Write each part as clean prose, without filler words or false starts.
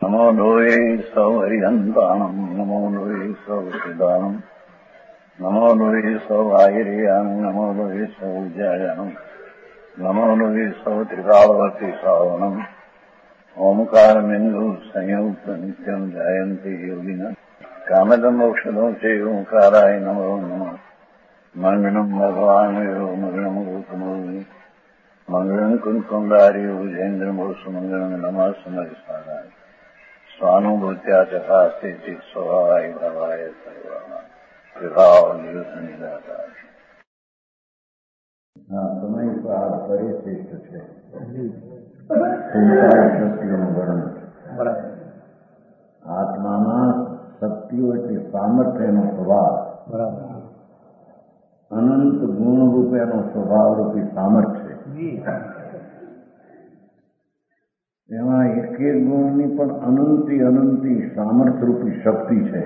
નમો લોહે સૌ હરિહંતાણમ નમો લોહે સૌ સિદ્ધાણમ નમો લોહે સૌ આયર્યાણમ નમો લોહે સૌ જયાણમ નમો લોહે સૌ ત્રિકાળવર્તી શ્રાવણમ ઓમકાર બિંદુ સંયુક્ત નિત્યમ જાયંતી યોગિના કામદમ મોક્ષદો છે ઓંકારાય નમો નમઃ મંગળમ ભગવાન મંગળમ ગોતમોહિ મંગળમ કુંકુંડારી વિજેન્દ્રમોષ મંગળમ નમઃ સમયસ્વારાય સ્વાનુભૂત્યા ચકાસ્તે સ્વભાવાય ભાવાય સર્વાના વિભાવ નિદાતા. સમય કાળ પરિશિષ્ટ છે. શક્તિઓનું વર્ણન. આત્મામાં શક્તિઓ એટલે સામર્થ્યનો સ્વભાવ. અનંત ગુણ રૂપેનો સ્વભાવ રૂપી સામર્થ્ય. એમાં એક એક ગુણની પણ અનંતી સામર્થ્ય રૂપી શક્તિ છે.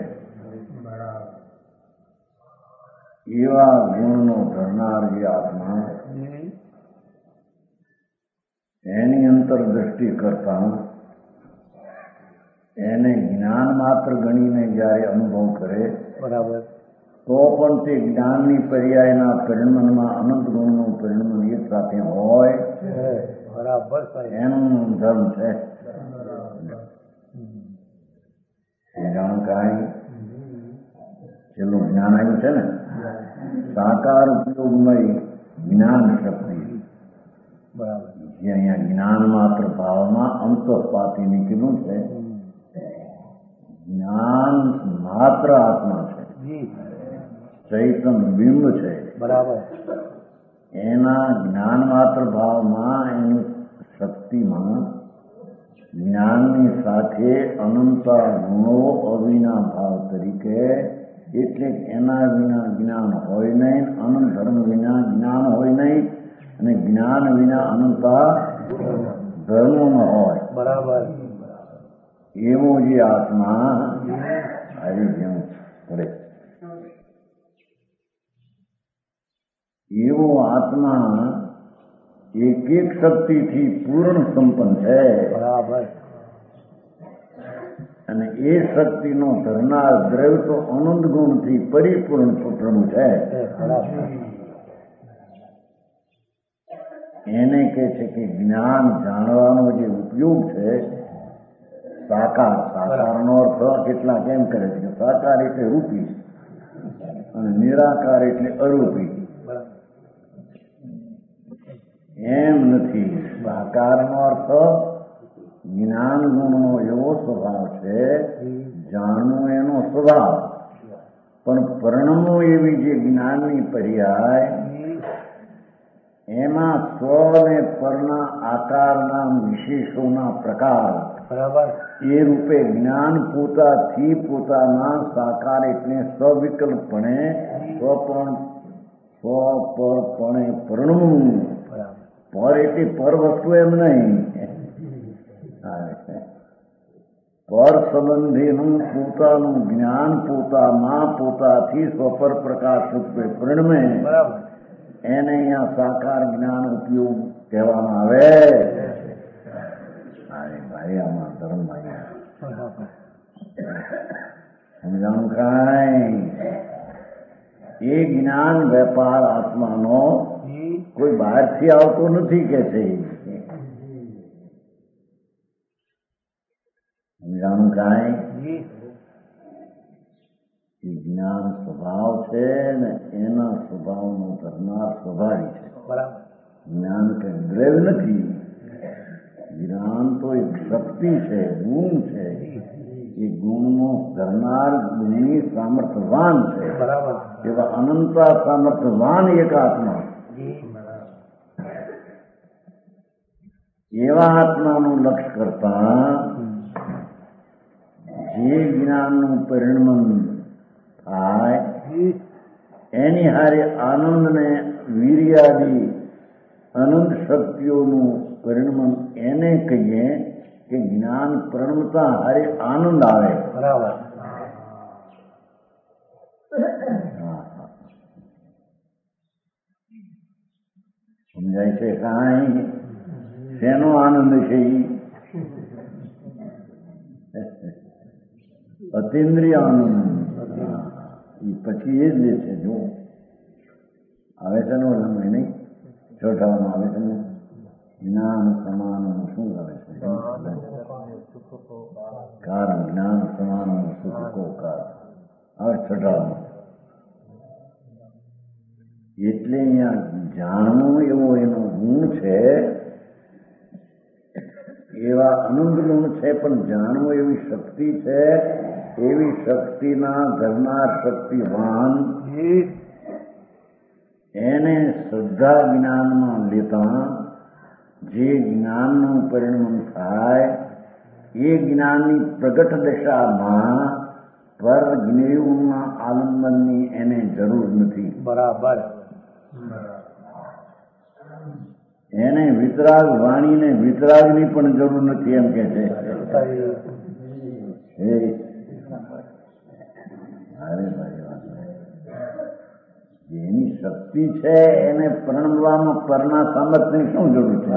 એવા ગુણનો ધરનાર જે આત્મા, એની અંતરદ્રષ્ટિ કરતા એને જ્ઞાન માત્ર ગણીને જયારે અનુભવ કરે તો પણ તે જ્ઞાનની પર્યાયના પરિણમનમાં અનંત ગુણનું પરિણમન એક સાથે હોય એનું ધર્મ છે. જાણકારી છેલ્લું જ્ઞાન આવ્યું છે ને, સાકાર ઉપયોગમય જ્ઞાન શક્તિ. જે અહીંયા જ્ઞાન માત્ર ભાવમાં અંતઃપાતી નીકળ્યું છે. જ્ઞાન માત્ર આત્મા છે, ચૈતન બિંબ છે. એના જ્ઞાન માત્ર ભાવમાં એની શક્તિમાં જ્ઞાનની સાથે અનંતા ગુણો અવિના ભાવ તરીકે, એટલે એના વિના જ્ઞાન હોય નહીં, અનંત ધર્મ વિના જ્ઞાન હોય નહીં, અને જ્ઞાન વિના અનંતા ધર્મો ન હોય. એવો જે આત્મા આવી જેમ પડે, એવો આત્મા એક એક શક્તિથી પૂર્ણ સંપન્ન છે. અને એ શક્તિનો ધરનાર દ્રવ્ય તો અનંત ગુણથી પરિપૂર્ણ પ્રભુ છે. એને કહે છે કે જ્ઞાન જાણવાનો જે ઉપયોગ છે સાકાર. સાકારનો અર્થ કેટલા કેમ કરે છે કે સાકાર એટલે રૂપી અને નિરાકાર એટલે અરૂપી. એમ નથી. સાકારનો અર્થ જ્ઞાન ગુણનો એવો સ્વભાવ છે, જાણવું એનો સ્વભાવ, પણ પરિણમો એવી જે જ્ઞાનની પર્યાય, એમાં સ્વ ને પરના આકારના વિશેષોના પ્રકાર એ રૂપે જ્ઞાન પોતાથી પોતાના સાકાર એટલે સ્વવિકલ્પપણે સ્વપરપણે પરિણમવું. પર એટલે પર વસ્તુ એમ નહીં, પર સંબંધીનું પોતાનું જ્ઞાન પોતામાં પોતાથી સ્વપર પ્રકાશ રૂપે પરિણમે. એને અહીંયા સાકાર જ્ઞાન ઉપયોગ કહેવામાં આવે. ભાઈ આમાં ધર્મ સમજાણું કાંઈ? એ જ્ઞાન વેપાર આત્માનો કોઈ બહારથી આવતો નથી કે છે. સમજાણું કાંઈ? એ જ્ઞાન સ્વભાવ છે ને એના સ્વભાવનો ધરનાર સ્વભાવી છે. જ્ઞાન કે દ્રવ્ય નથી. જ્ઞાન તો એક શક્તિ છે, ગુણ છે. એ ગુણનો ધરનાર ગુણની સામર્થ્યવાન છે. એવા અનંતા સામર્થ્યવાન એક આત્મા. એવા આત્માનું લક્ષ્ય કરતા જે જ્ઞાનનું પરિણમન થાય એની હારે આનંદ ને વીર્યાદી અનંત શક્તિઓનું પરિણમન એને કહીએ કે જ્ઞાન પરિણમતા હારે આનંદ આવે. સમજાય છે કાંઈ? શેનો આનંદ છે? અતિન્દ્રિય આનંદ એ પછી એ જ લે છે. જો આવે છે ને ઓલામાં નહીં ચોટાવામાં આવે છે ને જ્ઞાન સમાન શું આવે છે? કારણ જ્ઞાન સમાન સુખ કો કારણ આવે છઠ્ઠામાં. એટલે અહીંયા જાણવું એવો એનો ગુણ છે, એવા અનંત ગુણ છે, પણ જાણવું એવી શક્તિ છે. એવી શક્તિના ધરનાર શક્તિવાન એને શ્રદ્ધા જ્ઞાનમાં લેતા જે જ્ઞાનનું પરિણામ થાય એ જ્ઞાનની પ્રગટ દશામાં પર જ્ઞેયના આલંબનની એને જરૂર નથી. બરાબર. એને વિતરાગ વાણીને વિતરાગની પણ જરૂર નથી એમ કે છે. જેની શક્તિ છે એને પરણવામાં પરના સામર્થ્યની શું જરૂર છે?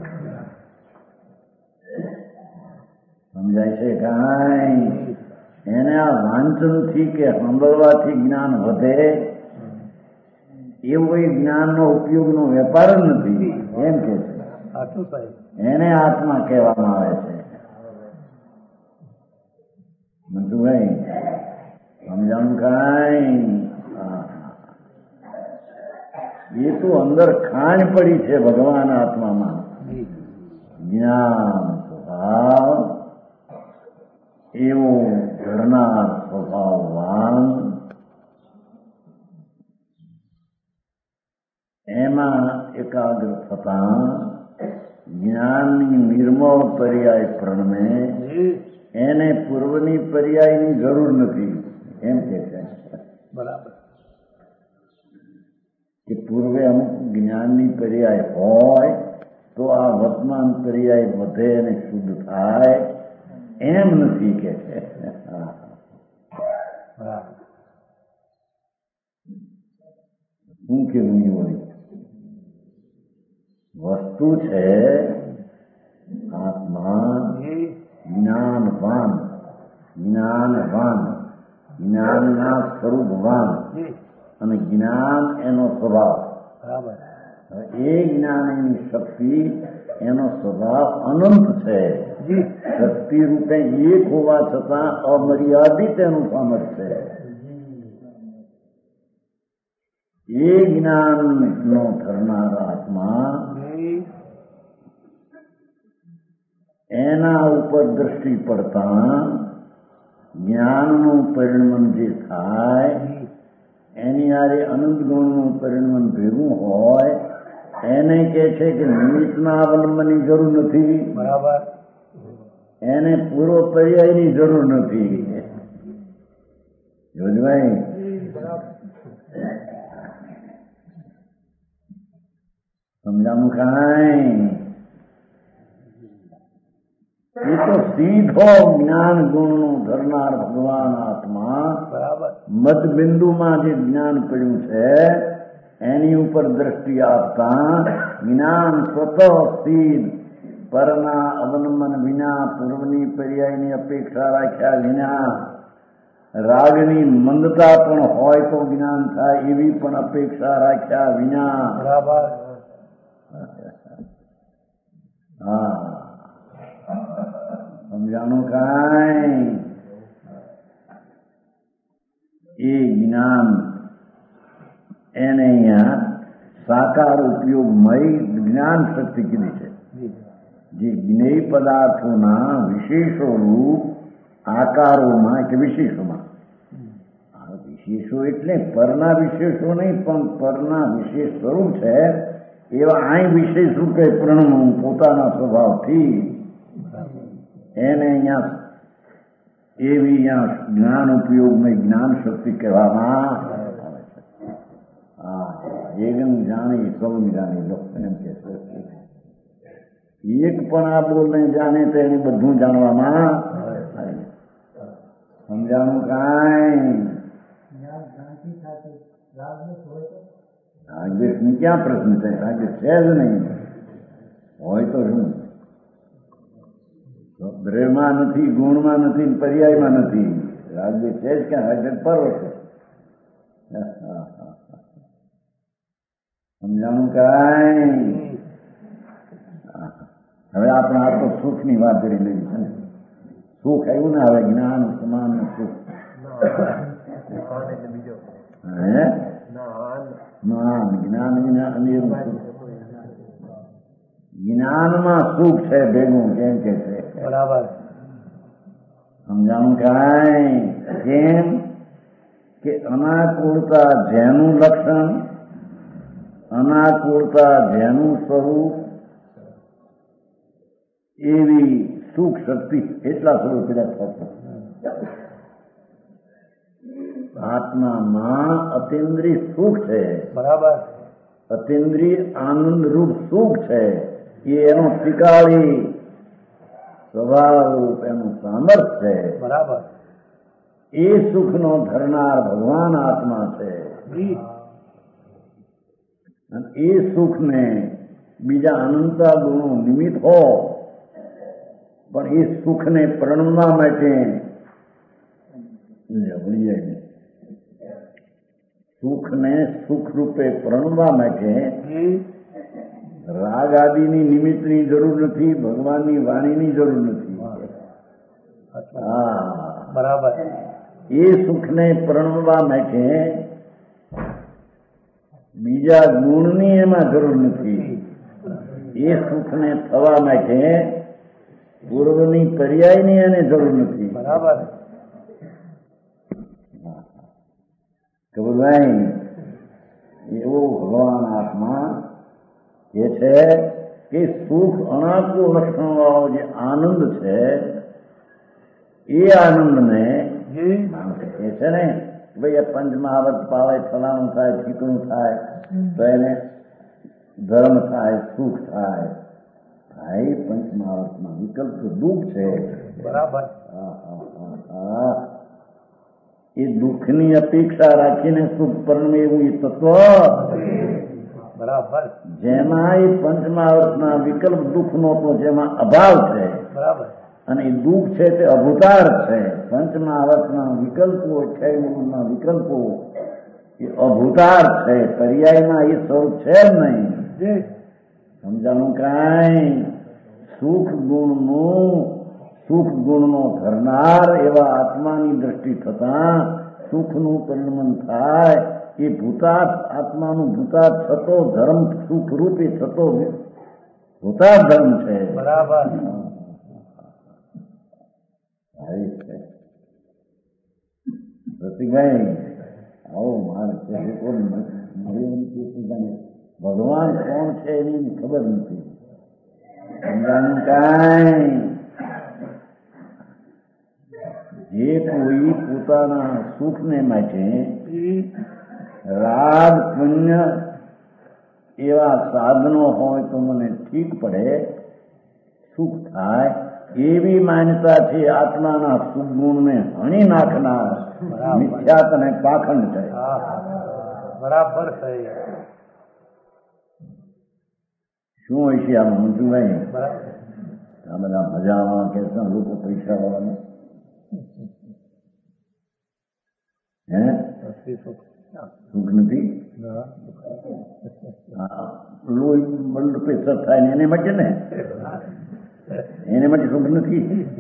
સમજાય છે કાંઈ? એને આ વાંચનથી કે સાંભળવાથી જ્ઞાન વધે એવું એ જ્ઞાનનો ઉપયોગનો વેપાર જ નથી એમ કે છે. એને આત્મા કહેવામાં આવે છે. મંજુભાઈ સમજાણું કાંઈ? એ તો અંદર ખાણ પડી છે ભગવાન આત્મામાં. જ્ઞાન સ્વભાવ એવો ઘડનાર સ્વભાવવાન એમાં એકાગ્ર થતા જ્ઞાનની નિર્મળ પર્યાય પ્રણમે એને પૂર્વની પર્યાયની જરૂર નથી એમ કે છે. બરાબર. કે પૂર્વે અમુક જ્ઞાનની પર્યાય હોય તો આ વર્તમાન પર્યાય વધે અને શુદ્ધ થાય એમ નથી કે છે. શું કેવું હોય? વસ્તુ છે આત્મા જ્ઞાનવાન, જ્ઞાનવાન, જ્ઞાનના સ્વરૂપવાન અને જ્ઞાન એનો સ્વભાવ. એ જ્ઞાન એની શક્તિ એનો સ્વભાવ અનંત છે. શક્તિ રૂપે એક હોવા છતાં અમર્યાદિત એનું સામર્થ્ય છે. એ જ્ઞાનનો ધરનાર આત્મા એના ઉપર દ્રષ્ટિ પડતા જ્ઞાનનું પરિણમન જે થાય એની આરે અનંત ગુણનું પરિણમન ભેગું હોય એને કે છે કે નિમિત્તના અવલંબનની જરૂર નથી. બરાબર. એને પૂર્વ પર્યાયની જરૂર નથી. જોજભાઈ સમજાવું કાંઈ? એ તો સીધો જ્ઞાન ગુણનું ધરનાર ભગવાન આત્મા મધબિંદુમાં જે જ્ઞાન પડ્યું છે એની ઉપર દ્રષ્ટિ આપતા જ્ઞાન સ્વતઃ સીધ પરના અવલંબન વિના પૂર્વની પર્યાયની અપેક્ષા રાખ્યા વિના રાગની મંદતા પણ હોય તો જ્ઞાન થાય એવી પણ અપેક્ષા રાખ્યા વિના. બરાબર. હા સમજાણું કાંઈ? એ જ્ઞાન એને અહીંયા સાકાર ઉપયોગમય જ્ઞાન શક્તિ કીધી છે. જે જ્ઞેય પદાર્થોના વિશેષો રૂપ આકારોમાં કે વિશેષોમાં, વિશેષો એટલે પરના વિશેષો નહીં પણ પરના વિશેષ સ્વરૂપ છે એવા અહીં વિશેષ રૂપે પ્રણમ પોતાના સ્વભાવથી એને અહીંયા એવી અહીંયા જ્ઞાન ઉપયોગમય જ્ઞાન શક્તિ કહેવામાં આવે છે. હા, એકમ જાણી સૌ જાણી લો એમ કે એક પણ આ બોલને જાણે તો એને બધું જાણવામાં સમજાણું કાંઈ? રાગદ્વેષની ક્યાં પ્રશ્ન છે? રાગદ્વેષ છે જ નહીં. હોય તો શું? દ્રવ્યમાં નથી, ગુણમાં નથી, પર્યાયમાં નથી. રાજ્ય છે જ ક્યાં હાજર પર્વ છે. સમજાણું કાંઈ? હવે આપણે આ તો સુખની વાત કરી લેવી છે ને. સુખ આવ્યું ને હવે જ્ઞાન સમાન સુખ. હે જ્ઞાન અનેરું સુખ. જ્ઞાનમાં સુખ છે ભેગું કેમ કે છે બરાબર. સમજાણું કાંઈ? કેમ કે અનાકૂળતા જેનું લક્ષણ, અનાકૂળતા જેનું સ્વરૂપ, એવી સુખ શક્તિ એટલા સ્વરૂપ થતો. આત્મામાં અતિન્દ્રિય સુખ છે. બરાબર. અતિન્દ્રિય આનંદ રૂપ સુખ છે. એ એનો ત્રિકાળી સ્વભાવ રૂપ એનું સામર્થ્ય છે. બરાબર. એ સુખનો ધરનાર ભગવાન આત્મા છે. અને એ સુખને બીજા અનંતા ગુણો નિમિત્ત હો, પણ એ સુખને પ્રણવા માટે સુખને સુખ રૂપે પ્રણવા માટે રાગ આદિની નિમિત્તની જરૂર નથી, ભગવાનની વાણીની જરૂર નથી. હા બરાબર. એ સુખને પ્રણવા માટે બીજા ગુણની એમાં જરૂર નથી. એ સુખને થવા માટે પૂર્વની પર્યાયની એને જરૂર નથી. બરાબર. કબૂલભાઈ, એવો ભગવાન આત્મા કે છે કે સુખ અણાકુળ લક્ષણ વાળો જે આનંદ છે, એ આનંદને માણસ કહે છે ને ભાઈ આ પંચમહાવત પાવે, ફલાણું થાય, ઠીકણું થાય તો એને ધર્મ થાય, સુખ થાય. ભાઈ પંચમહાવતમાં વિકલ્પ તો દુઃખ છે. બરાબર. એ દુઃખની અપેક્ષા રાખીને સુખ પરમે એવું એ તત્વ બરાબર. જેમાં એ પંચમહાવતના વિકલ્પ દુઃખનો તો જેમાં અભાવ છે. બરાબર. અને એ દુઃખ છે તે અભૂતાર છે. પંચમહાવતના વિકલ્પો, 28 વિકલ્પો એ અભૂતાર છે. પર્યાયમાં એ સ્વરૂપ છે જ નહીં. સમજાનું કાંઈ? સુખ ગુણનો ધરનાર એવા આત્માની દ્રષ્ટિ થતા સુખનું પરિણમન થાય. એ ભૂતાર્થ આત્માનું ભૂતાર્થ થતો ધર્મ, સુખ રૂપે થતો ભૂતાર્થ ધર્મ છે. બરાબર. રસિકભાઈ આવો મારે ભગવાન કોણ છે એની ખબર નથી. સમજાનું કાંઈ? જે કોઈ પોતાના સુખને માટે રાગ પુણ્ય એવા સાધનો હોય તો મને ઠીક પડે, સુખ થાય, એવી માન્યતા છે આત્માના સુગુણને હણી નાખનાર મિથ્યાત અને પાખંડ છે. બરાબર છે. શું હોય છે આમાં મંજુભાઈ? આ બધા મજામાં કે લોકો પૈસા વાળાને સુખ નથી. લોહી બ્લડ પ્રેશર થાય ને એને માટે ને, એને માટે સુખ નથી.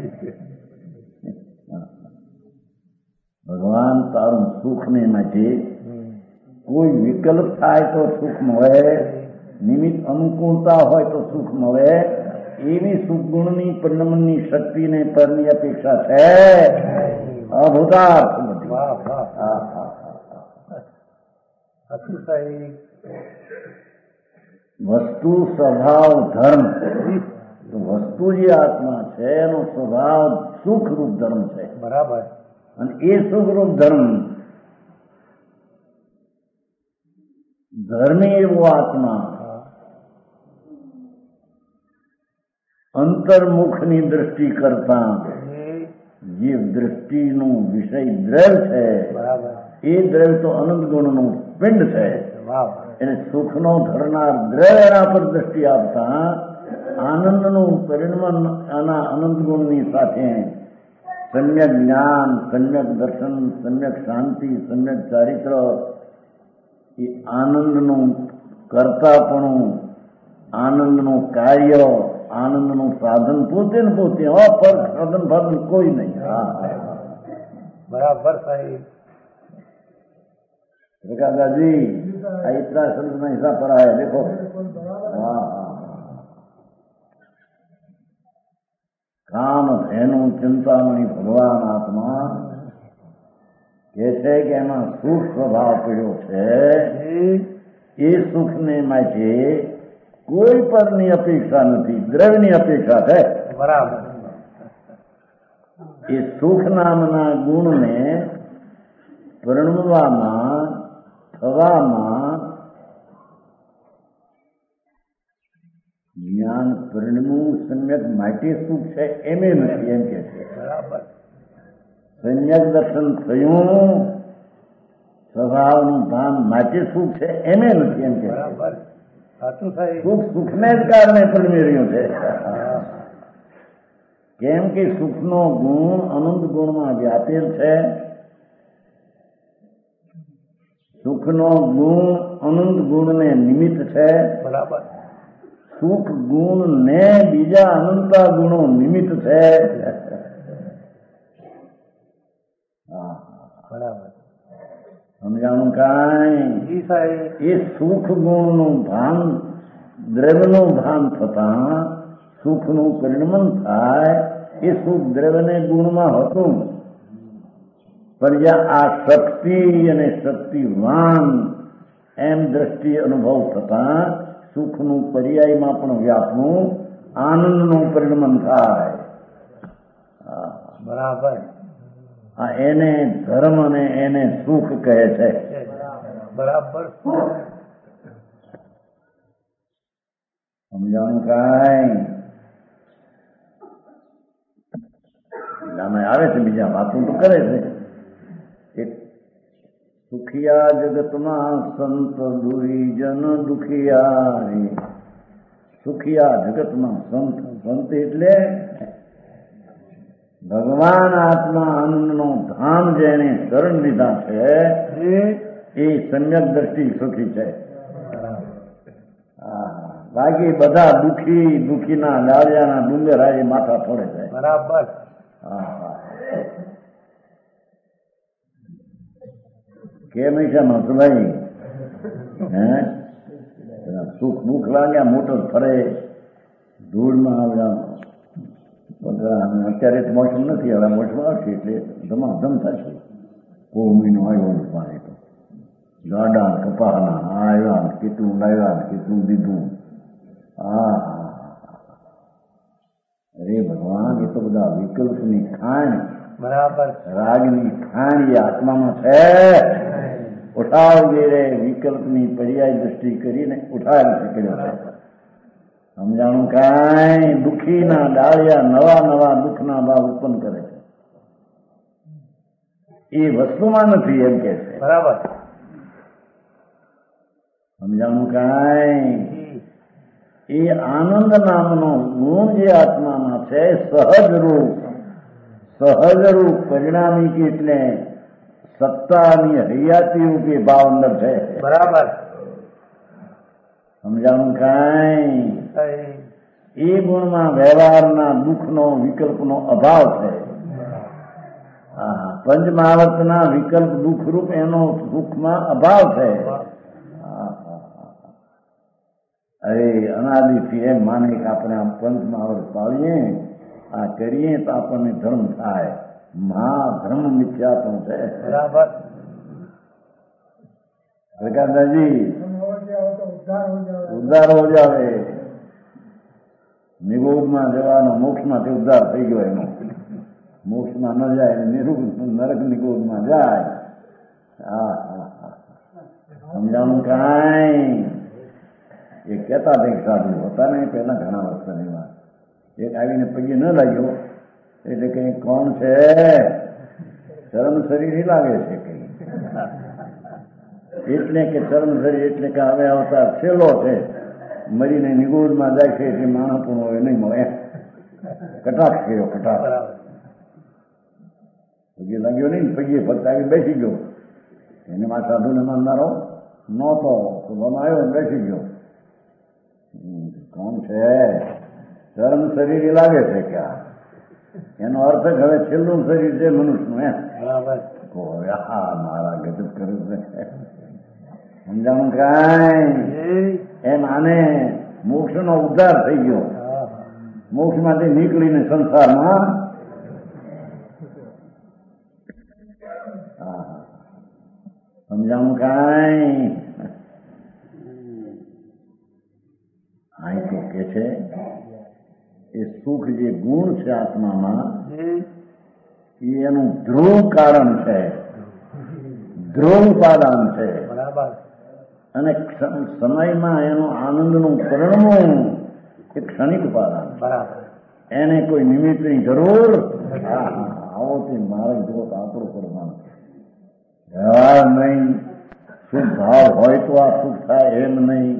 ભગવાન તારું સુખને માટે કોઈ વિકલ્પ થાય તો સુખ મળે, નિમિત્ત અનુકૂળતા હોય તો સુખ મળે, એવી સુખગુણની પરિણમનની શક્તિને પરની અપેક્ષા છે. અભૂતાર્થ નથી. વસ્તુ સ્વભાવ ધર્મ, તો વસ્તુ જે આત્મા છે એનો સ્વભાવ સુખરૂપ ધર્મ છે. બરાબર. અને એ સુખરૂપ ધર્મી એવો આત્મા અંતર્મુખની દ્રષ્ટિ કરતા જે દ્રષ્ટિનું વિષય દ્રવ્ય છે, એ દ્રવ્ય તો અનંત ગુણનું પિંડ છે. એને સુખનો ધરનાર દ્રવ્ય એના પર દ્રષ્ટિ આપતા આનંદનું પરિણમન આના અનંત ગુણની સાથે સમ્યક જ્ઞાન, સમ્યક દર્શન, સમ્યક શાંતિ, સમ્યક ચારિત્ર, એ આનંદનું કરતાપણું, આનંદનું કાર્ય, આનંદનું સાધન પોતે ને પોતે. પર સાધન ભાધન કોઈ નહીં. बराबर सही दादाजी इतना शब्द में हिस्सा पड़ा है, देखो. કામ ધેનું ચિંતામણી ભગવાન આત્મા કે છે કે એમાં સુખ સ્વભાવ પડ્યો છે. એ સુખને માટે કોઈ પરની અપેક્ષા નથી, દ્રવ્યની અપેક્ષા છે. बराबर એ સુખ નામના ગુણને પરણવામાં, થવામાં જ્ઞાન પરિણમવું સમ્યક માટે સુખ છે એમે નથી, એમ કે છે. बराबर સમ્યક દર્શન થયું સ્વભાવનું ભાન માટે સુખ છે એમે નથી, એમ કે છે. बराबर साचું सही સુખ સુખને જ કારણે પરિણમી રહ્યું છે. કેમ કે સુખનો ગુણ અનંત ગુણમાં વ્યાપેલ છે. સુખનો ગુણ અનંત ગુણને નિમિત્ત છે. बराबर સુખ ગુણ ને બીજા અનંતા ગુણો નિમિત્ત છે. बराबर સમજાણું કાંઈ? जी सही એ સુખ ગુણનું ભાન, દ્રવ્યનું ભાન થતા સુખનું પરિણમન થાય. એ સુખ દ્રવ્યને ગુણમાં હતું, પણ જ્યાં આ શક્તિ અને શક્તિવાન એમ દ્રષ્ટિ અનુભવ થતા સુખનું પર્યાયમાં પણ વ્યાપનું આનંદનું પરિણમન થાય. बराबर એને ધર્મ અને એને સુખ કહે છે. बराबर સમજાણું કાંઈ? આમાં આવે છે, બીજા વાતો તો કરે છે. એક સુખિયા જગતમાં સંત દુરીજન દુખિયા રે. સુખિયા જગતમાં સંત, સંત એટલે ભગવાન આત્મા આનંદનો ધામ જેને શરણ લીધા છે એ સમ્યક દ્રષ્ટિ સુખી છે. બાકી બધા દુખી, દુખીના ડાળિયાના ડુંગરા એ માથા ફોડે છે. बराबर કેમ છે મસભાઈ? હે સુખ દુઃખ લાગ્યા, મોટર ફરે, ધૂળમાં આવ્યા. અત્યારે તો મોસમ નથી, હવે મોસમ આવશે એટલે ધમાધમ થશે. પોહ મહિનો આવ્યો પાણી તો ગાડા કપાના આવ્યા, કેટલું લાવ્યા, કેટલું દીધું. અરે ભગવાન, એ તો બધા વિકલ્પની ખાણ, बराबर રાગની ખાણ એ આત્મામાં છે. ઉઠાવ ગેરે વિકલ્પની પર્યાય દ્રષ્ટિ કરીને ઉઠાવી શકેલો છે. સમજાણું કાંઈ? દુઃખીના ડાળિયા નવા નવા દુઃખના ભાવ ઉત્પન્ન કરે છે. એ વસ્તુમાં નથી, એમ કે છે. बराबर સમજાણું કાંઈ? એ આનંદ નામનો ગુણ જે આત્મામાં છે સહજ રૂપ પરિણામી કે એટલે સત્તાની હૈયાતી રૂપે ભાવ અંદર છે. बराबर સમજાણું કાંઈ? सही એ ગુણમાં વ્યવહારના દુઃખનો વિકલ્પનો અભાવ છે. પંચમહાવર્તના વિકલ્પ દુઃખરૂપ એનો સુખમાં અભાવ છે. અરે અનાદિથી એમ માને કે આપણે આમ પંચમહાવર્ત પાડીએ, આ કરીએ તો આપણને ધર્મ થાય. મહાધર્મ મિથ્યાત્વ છે. बराबर પ્રકાશદાસજી ઉદ્ધાર હો જાવે. નિગોદમાં જવાનો, મોક્ષમાંથી ઉદ્ધાર થઈ ગયો એનો. મોક્ષમાં ન જાય, નરક નિગોદમાં જાય. સમજાણું કાંઈ? એ કહેતા હતા સાધુ હતા ને પહેલા ઘણા વર્ષની વાત. એક આવીને પગે ન લાગ્યો એટલે કઈ કોણ છે? ચરમ શરીર લાગે છે કઈ. એટલે કે ચરમ શરીર એટલે કે હવે અવતાર છેલ્લો છે, મરીને નિગોદમાં જાય છે એટલે માણસ પણ હવે નહીં મળે. કટાક્ષ કર્યો, કટાક્ષ. પગે લાગ્યો નહીં, પગે ફક્ત આવી બેસી ગયો. એને માં સાધુને માનનારો નહોતો, સભામાં આવ્યો બેસી ગયો. કોણ છે? ચરમ શરીર લાગે છે ક્યાં? એનો અર્થ હવે છેલ્લું શરીર છે મનુષ્યનું. એમ બરાબર. હા, મારા ગજબ કર્યું છે. સમજાણું કાંઈ? એમ આને મોક્ષનો ઉદ્ધાર થઈ ગયો. મોક્ષમાંથી નીકળીને સંસારમાં સમજાણું કાંઈ? અહીં તો કે છે એ સુખ જે ગુણ છે આત્મામાં એ એનું ધ્રુવ કારણ છે, ધ્રુવ ઉપાદાન છે. બરાબર. અને સમયમાં એનું આનંદનું પરિણમું એ ક્ષણિક ઉપાદાન. બરાબર. એને કોઈ નિમિત્તની જરૂર. આવો તે મારે જો આપણું પરમાન વ્યવહાર નહીં. સુખ ભાવ હોય તો આ સુખ થાય એમ નહીં.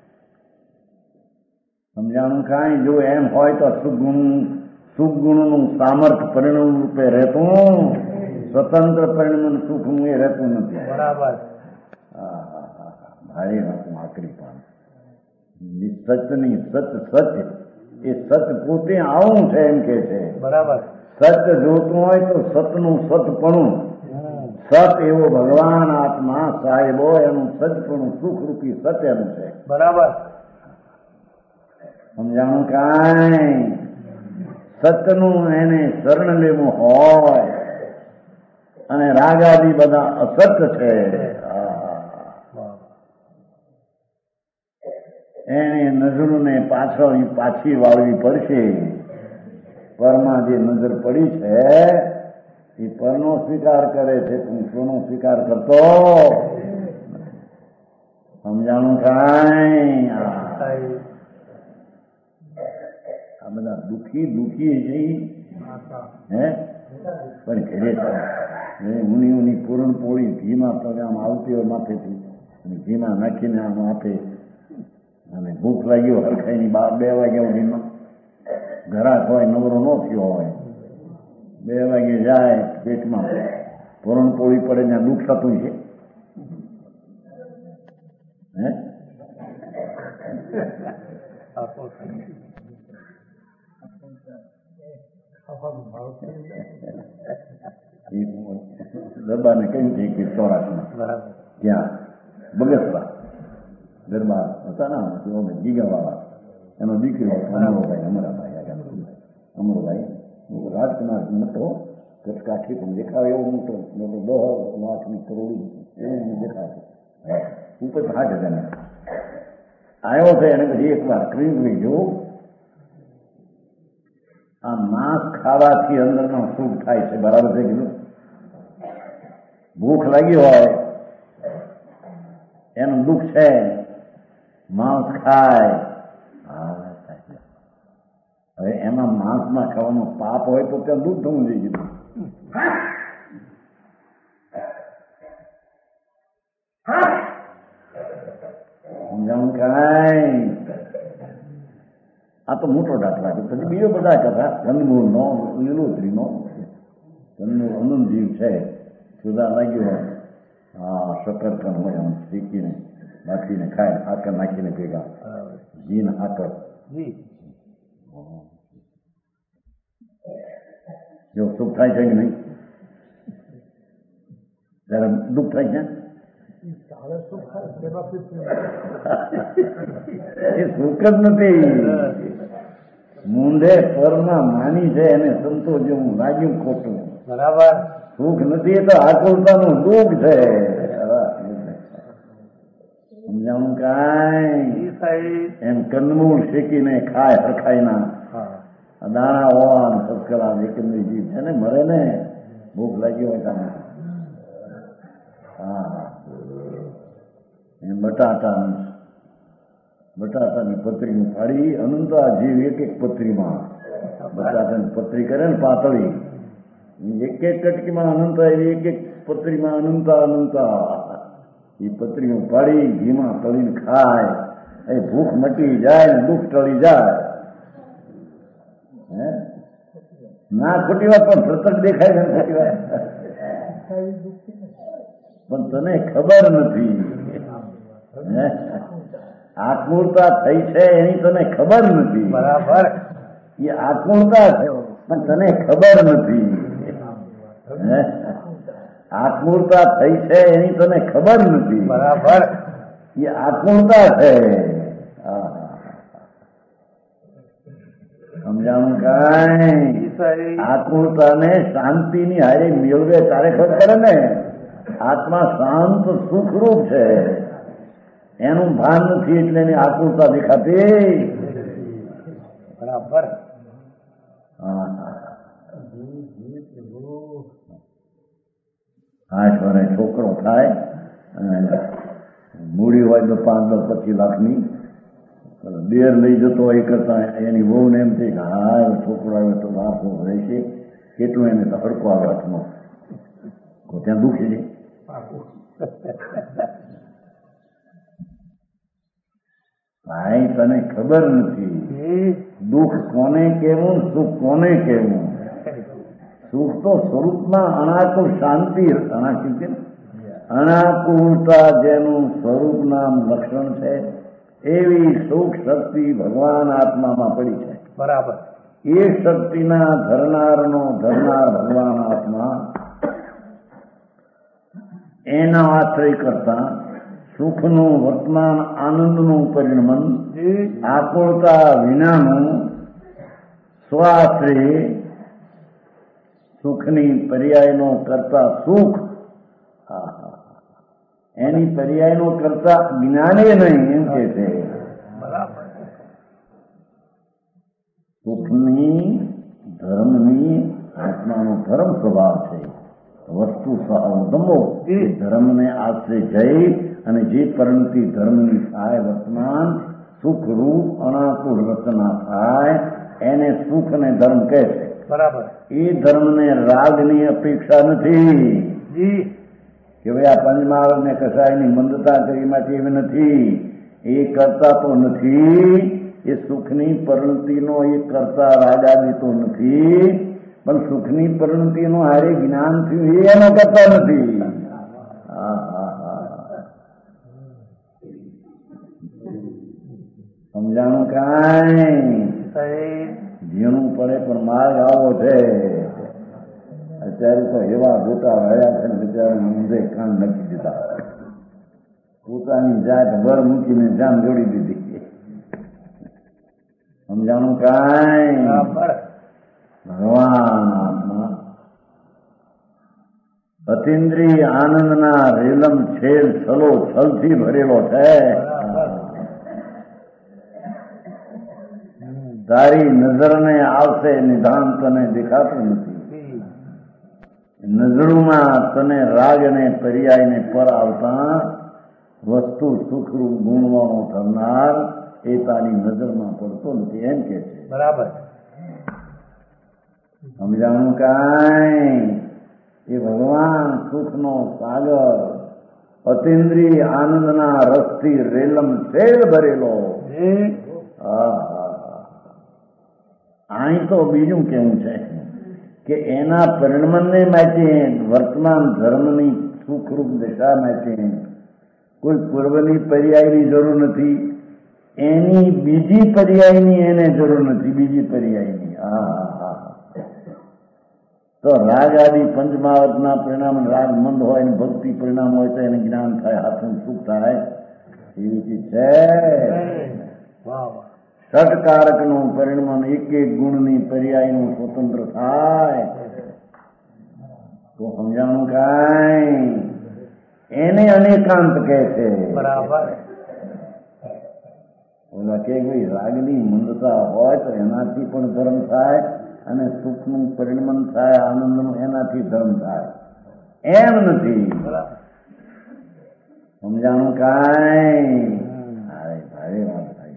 સમજાણું કાંઈ? જો એમ હોય તો સુખગુણનું સામર્થ્ય પરિણામ રૂપે રહેતું, સ્વતંત્ર પરિણામ સુખ એ રહેતું નથી. બરાબર. ભાઈ વાત આકરી પણ સચની સચ એ સચ પોતે આવું છે એમ કે છે. બરાબર. સચ જોતું હોય તો સતનું સતપણું, સત એવો ભગવાન આત્મા સાહેબો એનું સચપણું સુખરૂપી સત એનું છે. બરાબર. સમજાણું કાંઈ? સતનું એને શરણ લેવું હોય અને રાગાદી બધા અસત છે. એને નજરોને પાછી વાળવી પડશે. પરમાં જે નજર પડી છે એ પરનો સ્વીકાર કરે છે, પુરુષોનો સ્વીકાર કરતો. સમજાણું કાંઈ? આ બધા દુઃખી જઈ હે પણ ઘરે ઊની પૂરણ પોળી ઘીમાં આમ આવતી હોય માથેથી ઘીમાં નાખીને આમ આપે. અને ભૂખ લાગ્યો હરખાઈની 2 વાગ્યા સુધીમાં ઘરાક હોય નવરો ન થયો હોય 2 વાગે જાય પેટમાં પૂરણ પોળી પડે ત્યાં દુઃખ થતું છે. હે દરબારને કહ્યું છે કે સૌરાષ્ટ્રમાં ત્યાં બગસરા દરબાર હતા ને ગીગાવાળા, એનો દીકરો અમરોભાઈ, અમરોભાઈ રાજકુમાર મોટો કાઠી પણ દેખાવ એવો મોટો 10 લાખની કરોડ એવું દેખાય ઉપર 60,000 આવ્યો છે. એને પછી એક વાર કહ્યું જો આ માંસ ખાવાથી અંદરનો સુખ થાય છે. બરાબર છે કીધું? ભૂખ લાગી હોય એનું દુઃખ છે, માંસ ખાય. હવે એમાં માંસમાં ખાવાનું પાપ હોય તો ત્યાં દુઃખ થવું જોઈએ. કીધું સમજાણું કાંઈ? આ તો મોટો દાખલા છે. પછી બીજો બધા કથા કંદમૂળનો, લીલોતરીનો. કંદમૂળ અનંત જીવ છે, સુધા લાગ્યો હોય શકરકંદ હોય આમ શીખીને નાખીને ખાય, આકર નાખીને ભેગા ઘી ને આકર. જો સુખ થાય છે કે નહીં? જયારે દુઃખ થાય છે એ સુખ જ નથી. મૂંઢે પરમાં માની છે એને સંતોષ જેવું લાગ્યું ખોટું. બરાબર. સુખ નથી એ તો આકુલતાનું દુઃખ છે. સમજાણું કાંઈ? એમ કંદમૂળ શેકીને ખાય હરખાઈના દાણા હોવા સસ્કરા એકંદરી જીવ છે ને મરે ને ભૂખ લાગી હોય તમે. હા એમ બટાટાની પતરીનું ફાડી અનંત આ જીવ એક પતરીમાં બટાટાની પતરી કરે ને પાતળી એક કટકીમાં અનંત, એક પતરીમાં અનંત એ પતરીઓ પાડી ઘીમાં તળીને ખાય. એ ભૂખ મટી જાય ને દુઃખ ટળી જાય. હે ના ખોટી વાત, પણ પ્રત્યક્ષ દેખાય છે ખોટી વાત, પણ તને ખબર નથી. આકૃતા થઈ છે એની તને ખબર નથી. બરાબર. એ આકૃતા છે પણ તને ખબર નથી. આકૃતા થઈ છે એની તને ખબર નથી. બરાબર. એ આકૃતા છે. સમજાણું કાંઈ? આકૃતાને શાંતિની હારે મેળવે તારે ખબર પડે ને. આત્મા શાંત સુખરૂપ છે, એનું ભાન નથી એટલે એની આકૃતા દેખાતી. બરાબર. આઠ વર્ષે છોકરો થાય અને મૂડી હોય તો 5-10-25 લાખની દેર લઈ જતો હોય કરતા એની વહુને એમ થઈ કે હા છોકરો આવે તો વારસો રહેશે, કેટલું એને તો હડકો આવે હાથનો, ત્યાં દુખી જાય. ભાઈ તને ખબર નથી દુઃખ કોને કહેવું, સુખ કોને કહેવું. સુખ તો સ્વરૂપમાં અણાકુળ શાંતિ, અણાકુળતા જેનું સ્વરૂપ નામ લક્ષણ છે એવી સુખ શક્તિ ભગવાન આત્મામાં પડી છે. બરાબર. એ શક્તિના ધરનાર ભગવાન આત્મા, એના આશ્રય કરતા સુખનું વર્તમાન આનંદનું પરિણમન, આકુળતા વિનાનું સ્વાશ્રય સુખની પર્યાયનો કરતા સુખ, એની પર્યાયનો કરતા જ્ઞાને નહીં એમ કે છે. સુખની ધર્મની આત્માનો ધર્મ સ્વભાવ છે. વસ્તુ સહવદમો એ ધર્મને આશ્રય જઈ અને જે પરિણતિ ધર્મની થાય વર્તમાન સુખરૂપ અનાકુળ રચના થાય એને સુખ અને ધર્મ કહે છે. બરાબર. એ ધર્મને રાગની અપેક્ષા નથી કે ભાઈ આ પંચમહાવત ને કસાયની મંદતા કરીમાંથી એવી નથી. એ કરતા તો નથી, એ સુખની પરિણતિનો એ કરતા રાગાદી તો નથી, પણ સુખની પરિણતિનો હારે જ્ઞાન થયું એ એનો કરતા નથી. સમજાણું કાંઈ? ઝીણું પડે પણ માર્ગ આવો છે. અત્યારે તો એવા ગોટા વળ્યા છે ને બિચારા ઊંધે કાન નક્કી દીધા, પોતાની જાત ભર મૂકીને જાન જોડી દીધી. સમજાણું કાંઈ? ભગવાન આત્મા અતિન્દ્રિય આનંદના રેલમ છેલ છલો છલથી ભરેલો છે. તારી નજરને આવશે નિધાન તને દેખાતું નથી. નજરોમાં તને રાગ અને પર્યાયને પર આવતા વસ્તુ સુખરૂપ ગુણવાનો થનાર એ તારી નજરમાં પડતો નથી એમ કે છે. બરાબર. સમજાણું કાંઈ? એ ભગવાન સુખનો સાગર અતિન્દ્રિય આનંદના રસથી રેલમ છેલ ભરેલો. અહીં તો બીજું કેવું છે કે એના પરિણમનને માટે વર્તમાન ધર્મની સુખરૂપ દશા માટે કોઈ પૂર્વની પર્યાયની જરૂર નથી, એની બીજી પર્યાયની એને જરૂર નથી. બીજી પર્યાયની તો રાગ આદિ પંચમાવતના પરિણામ રાગ મંદ હોય ને ભક્તિ પરિણામ હોય તો એને જ્ઞાન થાય, હાથનું સુખ થાય. એવી ચીજ છે. ષટકારકનું પરિણામ એક એક ગુણની પર્યાયનું સ્વતંત્ર થાય તો સમજાણું કાંઈ? એને અનેકાંત કહે છે. બરાબર. ઓલા કે ભાઈ રાગની મંદતા હોય તો એનાથી પણ ધર્મ થાય અને સુખનું પરિણમન થાય, આનંદનું, એનાથી ધર્મ થાય. એમ નથી. સમજાણું કાંઈ? ભારે વાત થાય.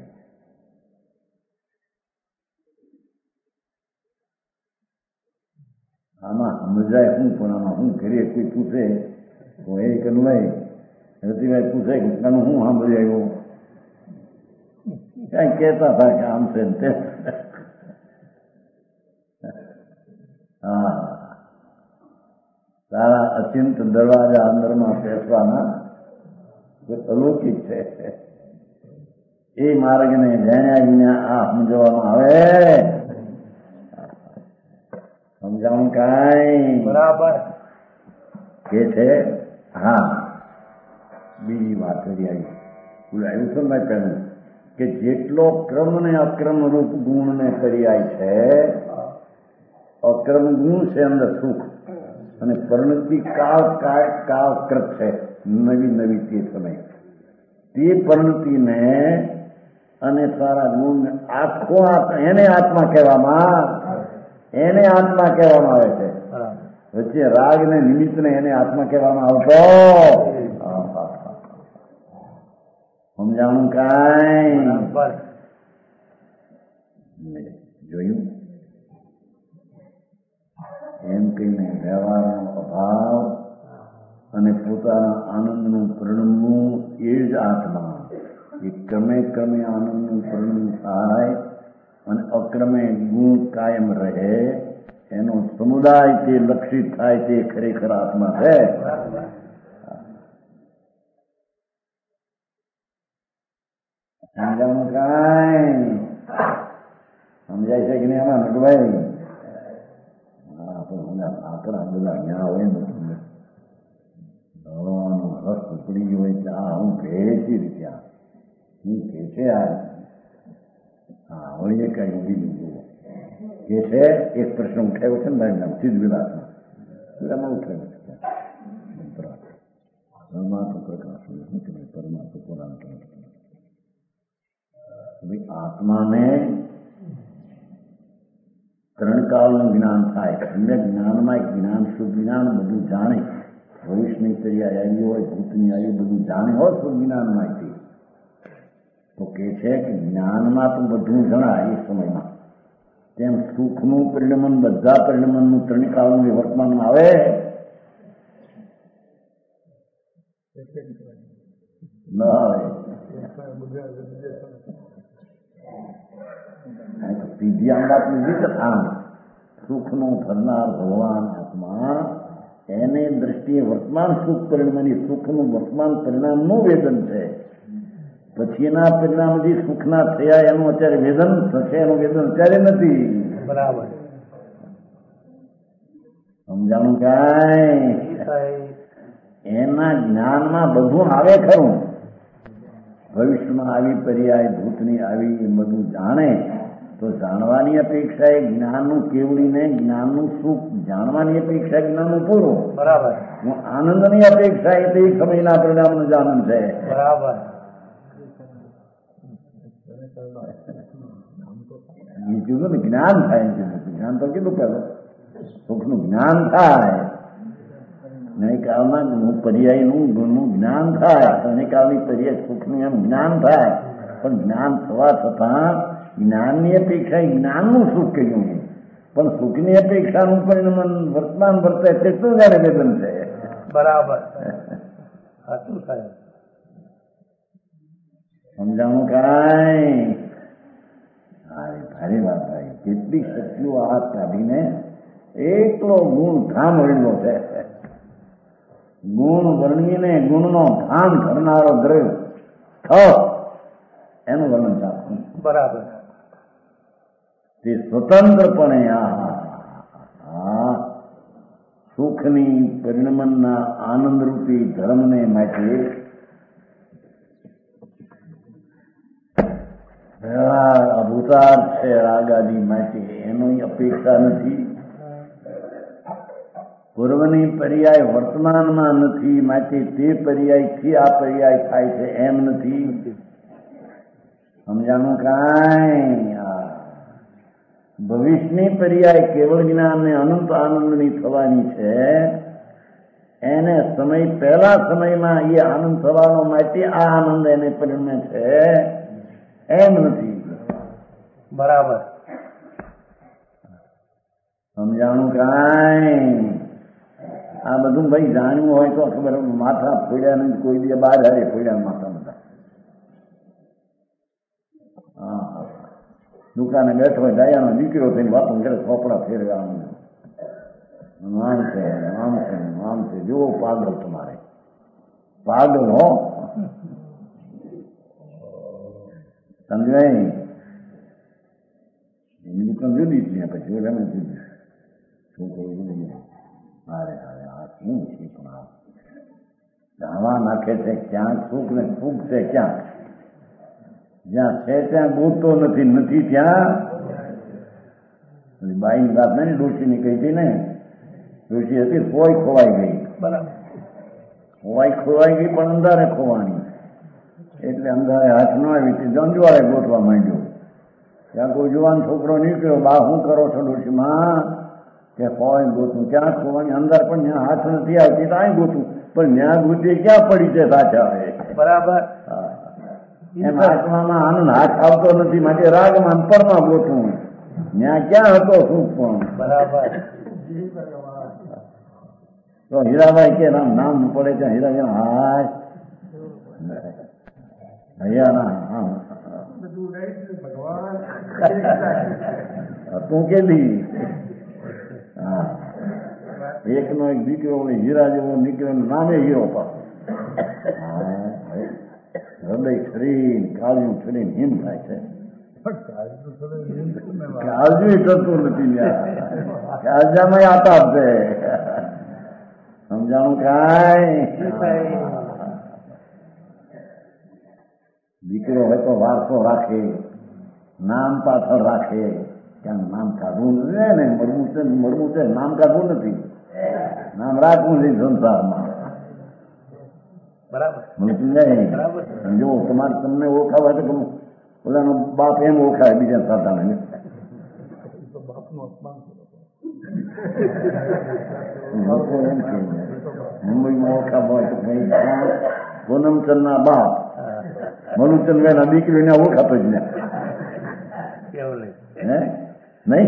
આમાં સમજાય શું, પણ આમાં શું કરીએ? કોઈ પૂછે તો એ કનવાય રતિભાઈ પૂછે કે કનું શું સાંભળ્યું, કઈ કહેતા હતા કે આમ છે તે હા, તારા અચિંત દરવાજા અંદરમાં બેસવાના અલૌકિક છે. એ માર્ગને જેને આ સમજવામાં આવે સમજાવું કાંઈ બરાબર કે છે. હા, બીજી વાત કરી આવી આવ્યું છે મેં કહ્યું કે જેટલો ક્રમ ને અક્રમ રૂપ ગુણ ને પર્યાય છે, અક્રમ ગુણ છે અંદર સુખ અને પરિણતિ કાળકૃત છે નવી નવી તે સમય તે પરિણતિને અને સારા ગુણ આખો એને આત્મા કહેવામાં આવે છે. વચ્ચે રાગ ને નિમિત્ત ને એને આત્મા કહેવામાં આવતો સમજાણું કાંઈ જોયું. એમ કહીને વ્યવહારનો અભાવ અને પોતાના આનંદનું પરિણમવું એ જ આત્મા. એ ક્રમે ક્રમે આનંદનું પરિણમ થાય અને અક્રમે ગુણ કાયમ રહે, એનો સમુદાય તે લક્ષિત થાય તે ખરેખર આત્મા છે. સમજાવું કાંઈ સમજાય છે કે નહીં આમાં નટભાઈ? આપણા બધા ત્યાં હોય ને તમને દવાનો રસ પડી ગયો હોય કે આ હું ભેસી રીતે હું કે છે આ વળી કઈ ઊભી લીધું કે છે. એક પ્રશ્ન ઉઠાવ્યો છે ને ભાઈ નામ ચિદવિલાસમાં એમાં ઉઠાવ્યો છે પરમાત્મા પ્રકાશ પરમાત્મા પુરાણ આત્માને ત્રણ કાળનું જ્ઞાન થાય. સમ્યક જ્ઞાનમાં જ્ઞાન શુદ્ધ જ્ઞાન બધું જાણે, ભવિષ્યની તૈયારી આવી હોય, ભૂતની આવી બધું જાણે હોય શુદ્ધ જ્ઞાનમાંથી તો કે છે કે જ્ઞાનમાં તો બધું જણાય એ સમયમાં. તેમ સુખનું પરિણમન બધા પરિણમનનું ત્રણ કાળનું વર્તમાનમાં આવે ન આવે. સીધી આમ વાત લીધી આમ સુખનું ફરનાર ભગવાન આત્મા એને દ્રષ્ટિએ વર્તમાન સુખ પરિણામની સુખનું વર્તમાન પરિણામનું વેદન છે. પછીના પરિણામથી સુખના થયા એનું અત્યારે વેદન થશે, એનું વેદન અત્યારે નથી. બરાબર સમજાણું કાંઈ? એના જ્ઞાનમાં બધું આવે ખરું, ભવિષ્યમાં આવી પર્યાય ભૂતની આવી એ બધું જાણે તો જાણવાની અપેક્ષા એ જ્ઞાનનું કેવડીને જ્ઞાનનું સુખ જાણવાની અપેક્ષા જ્ઞાનનું પૂરું. બરાબર. આનંદની અપેક્ષા એ તે સમયના પરિણામનું જ આનંદ છે. બરાબર. બીજું ને જ્ઞાન થાય, જ્ઞાન તો કીધું પેલું સુખનું જ્ઞાન થાય, નહીં કાળમાં પર્યાયનું ગુણનું જ્ઞાન થાય, અને કાળની પર્યાય સુખનું એમ જ્ઞાન થાય. પણ જ્ઞાન થવા છતાં જ્ઞાનની અપેક્ષા જ્ઞાનનું સુખ કહ્યું, પણ સુખની અપેક્ષાનું પરિણામ વર્તમાન વર્તે તેટલું જાણે વેદન છે. બરાબર સાચું થાય. સમજાણું કાંઈ? ભારે વાત ભાઈ. કેટલી શક્તિઓ હાથ કાઢીને એકલો ગુણ ધામ વર્ણવો છે. ગુણ વર્ણીને ગુણનો ધામ કરનારો દ્રવ્ય એનું વર્ણન ચાલુ. બરાબર. તે સ્વતંત્રપણે સુખની પરિણમનના આનંદરૂપી ધર્મને માટે અભૂતાર્થ છે. રાગાદી માટે એની અપેક્ષા નથી. પૂર્વની પર્યાય વર્તમાનમાં નથી, માટે તે પર્યાયથી આ પર્યાય થાય છે એમ નથી. સમજાણું કાંઈ? ભવિષ્યની પર્યાય કેવળ જ્ઞાનને અનંત આનંદની થવાની છે. એને સમય પહેલા સમયમાં એ આનંદ થવાનો માટે આ આનંદ એને પરિણમે છે એમ નથી. બરાબર. સમજાણું કાંઈ? આ બધું ભાઈ જાણવું હોય તો ખબર, માથા ફોડ્યા નથી કોઈ બી બહાર હારે ફોડ્યા માથા બધા. દુકાને બેઠો હોય ડાયાનો દીકરો થઈને વાતો કરે, ચોપડા ફેરવ્યા નામ છે જુઓ પાગલ તમારે પાગલ હો સમજાય એની દુકાન જુદી જ પછી ઓલા જુદી છોકરો જુદી અરે આ શું છે પણ આ ધાવા નાખે છે ક્યાંક સુખ ને સુખ છે ક્યાંક જ્યાં છે ત્યાં ગોતતો નથી ત્યાં બાઈની વાત નહીં ડોશીની કહી હતી ને ડોશી હતી સોય ખોવાઈ ગઈ ખોવાઈ ગઈ પણ અંધારે ખોવાની એટલે અંધારે હાથ ન આવી હતી જંજવાળે ગોતવા માંડ્યો ત્યાં કોઈ જુવાન છોકરો નીકળ્યો બા શું કરો છો ડોશીમાં કે હોય ગોતું ક્યાં ખોવાની અંદર પણ ત્યાં હાથ નથી આવતી તો અહીં ગોતું પણ ત્યાં ગોતી ક્યાં પડી છે સાચા બરાબર એમ આત્મામાં આનંદ હાથ આવતો નથી માટે રાગમાં પરમાં ગોતું ત્યાં ક્યાં હતો સુખ પણ બરાબર તો હીરાભાઈ કે નામ પડે છે હીરાભાઈ હાય હૈયા તું કેલી હા એકનો એક દીકરો હીરા જેવો નીકળ્યો નામે હીરો પાછો હૃદય શરીર કાળજું શરીર હિમ થાય છે કાળજું કરતું નથી કાળજામાં આતા છે સમજાણું કાંઈ દીકરો હોય તો વારસો રાખે નામ પાછળ રાખે ત્યાં નામ કાઢવું નથી ને મળવું છે નામ કાઢવું નથી નામ રાખવું છે સંસારમાં જો તમારે તમને ઓળખાવા તો ઓલાનો બાપ એમ ઓળખાય બીજા સાધાને લોકો એમ છે મુંબઈમાં ઓળખાવા હોય તો પૂનમચંદ ના બાપ મનુચંદ ના દીકરીને ઓળખાતો જ નહીં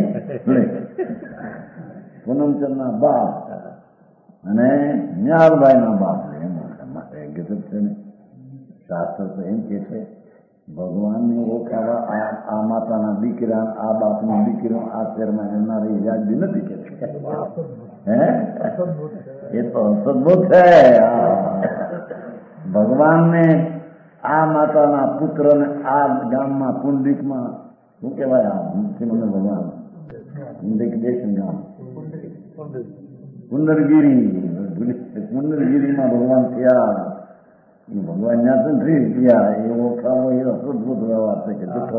પૂનમચંદ ના બાપ અને ન્યાલભાઈ ના બાપ એમ માટે ગજબ છે ને શાસ્ત્ર તો એમ કે છે ભગવાનને ઓળખાવા આ માતાના દીકરા આ બાપની દીકરો આ શહેરમાં રહેનારી વ્યાજબી નથી કે એ તો અસદભૂત છે ભગવાનને આ માતાના પુત્રને આ ગામમાં પુંડરીકમાં શું કહેવાય આ મુખ્યમંત્રી ભગવાન પુંડરીક દેશ ગામ પુંડરગીરીમાં ભગવાન થયા ભગવાન ત્યાં નથી ગયા એ ઓળખાવો એ અસદભૂત વ્યવહાર છે કે જૂઠો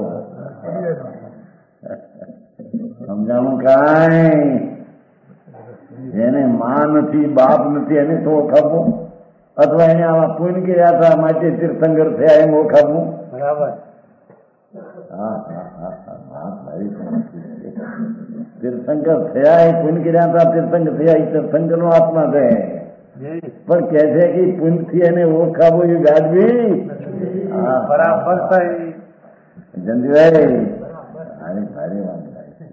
સમજાણું કાંઈ એને માં નથી બાપ નથી એને તો ઓળખાવો અથવા એને આવા પુણ્ય કર્યા હતા માટે તીર્થંકર થયા એમ ઓળખાવું બરાબર તીર્થંકર થયા એ પુણ્ય કર્યા હતા તીર્થંકર થયા એ તીર્થંકર નો આત્મા છે પણ કે છે કે પુણ્ય થી એને ઓળખાવો એ ગાડવી બરાબર જંજીભાઈ ભારે વાત થાય છે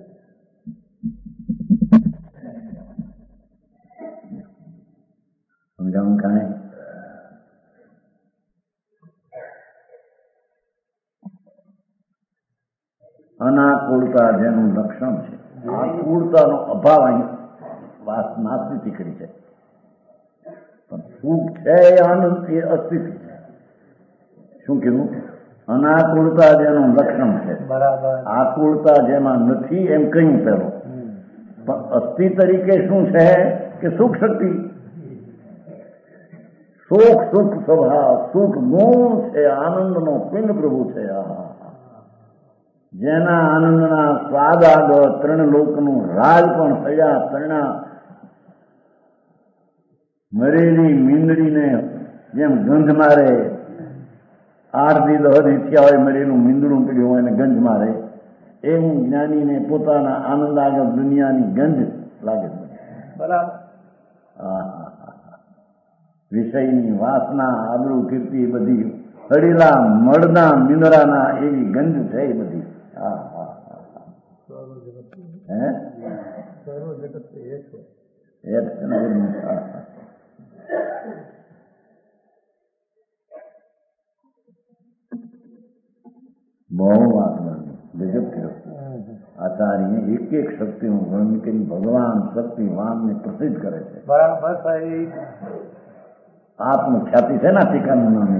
સમજાવું કાંઈ અનાકુળતા જેનું લક્ષણ છે આકુળતાનો અભાવ અહીં વાત નાસ્તિક કરી છે પણ સુખ છે એ આનંદ એ અસ્તિત્વ છે શું કીધું અનાકુળતા જેનું લક્ષણ છે બરાબર આકુળતા જેમાં નથી એમ કહ્યું પેલો પણ અસ્થિ તરીકે શું છે કે સુખ શક્તિ સુખ સ્વભાવ સુખ ગુણ છે આનંદનો પિંડ પ્રભુ છે જેના આનંદના સ્વાદ આગળ ત્રણ લોકનું રાજ પણ થયા ત્રણા મરેલી મીંદડીને જેમ ગંધ મારે 8 દી 10 દી થયા હોય મરેલું મીંદડું પીડ્યું હોય અને ગંધ મારે એવું જ્ઞાનીને પોતાના આનંદ આગળ દુનિયાની ગંધ લાગે છે બરાબર વિષયની વાસના આબરૂ કીર્તિ બધી હળીલા મળના મીંદડાના એવી ગંધ છે એ બધી બહુ વાત ગજબ થયો આચાર્ય એક એક શક્તિનું વર્ણન કરી ભગવાન શક્તિવાનને પ્રસિદ્ધ કરે છે. બરાબર સાહેબ. આત્મખ્યાતિ છે ને ટીકાનું નામ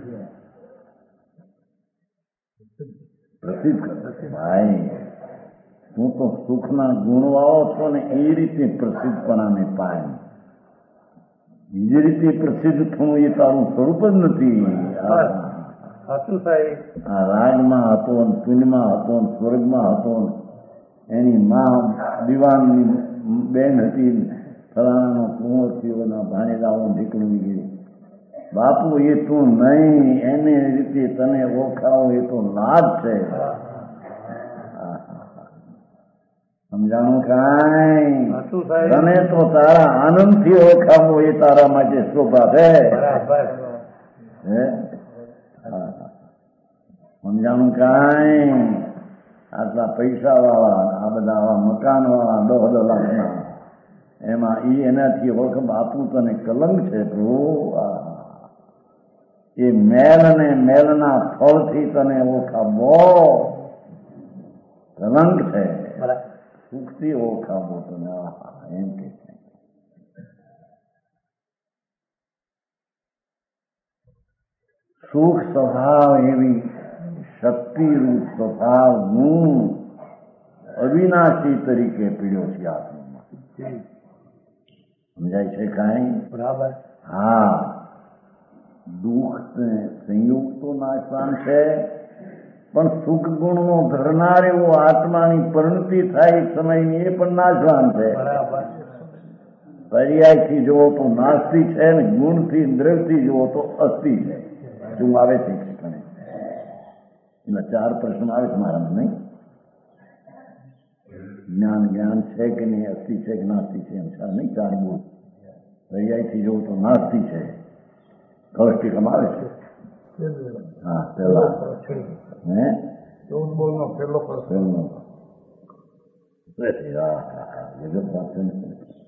પ્રસિદ્ધ કરે છે. ભાઈ તું તો સુખના ગુણવાળો છો ને એ રીતે પ્રસિદ્ધપણાને પાય, બીજી રીતે પ્રસિદ્ધ થવું એ તારું સ્વરૂપ જ નથી. આ રાજમાં હતો ને પુણ્યમાં હતો ને સ્વર્ગમાં હતો ને એની માં દિવાનની બેન હતી, ફલાણાનો કુંવર થયો ના ભાણેજાઓ નીકળી ગઈ. બાપુ એ તું નહીં, એને રીતે તને ઓળખાવો એ તો લાભ છે. સમજાણું કાંઈ? તને તો તારા આનંદથી ઓળખાવો એ તારા માટે શોભા છે. સમજાણું કાંઈ? આટલા પૈસા વાળા, આ બધા આવા મકાન વાળા 10 લાખના, એમાં એનાથી ઓળખ બાપુ તને કલંક છે પ્રભુ. એ મેલ અને મેલના ફળથી તને ઓળખાવો કલંક છે. સુખથી ઓળખાવો તને એમ કે સુખ સ્વભાવ એવી શક્તિરૂપ સ્વભાવનું અવિનાશી તરીકે પીડ્યો છે આત્મામાં. સમજાય છે કાંઈ? બરાબર. હા, દુઃખ સંયુક્ત તો નાશવાન છે, પણ સુખ ગુણનો ધરનાર એવો આત્માની પરિણતિ થાય સમયની એ પણ નાશવાન છે. પર્યાયથી જુઓ તો નાસ્તી છે ને ગુણથી દ્રવ્યથી જુઓ તો અસ્થિ છે. શું આવે છે? એના 4 પ્રશ્ન આવે છે મારામાં, નહીં? જ્ઞાન છે કે નહીં, અસ્થિ છે કે નાસ્તી છે, એમ છે નહીં? 4 બોલ. પર્યાયથી જુઓ તો નાસ્તી છે. કૌષ્ટિકમ આવે છે. હા, પેલા હે 14 બોલનો પહેલો પ્રશ્ન. જગત વાત છે ને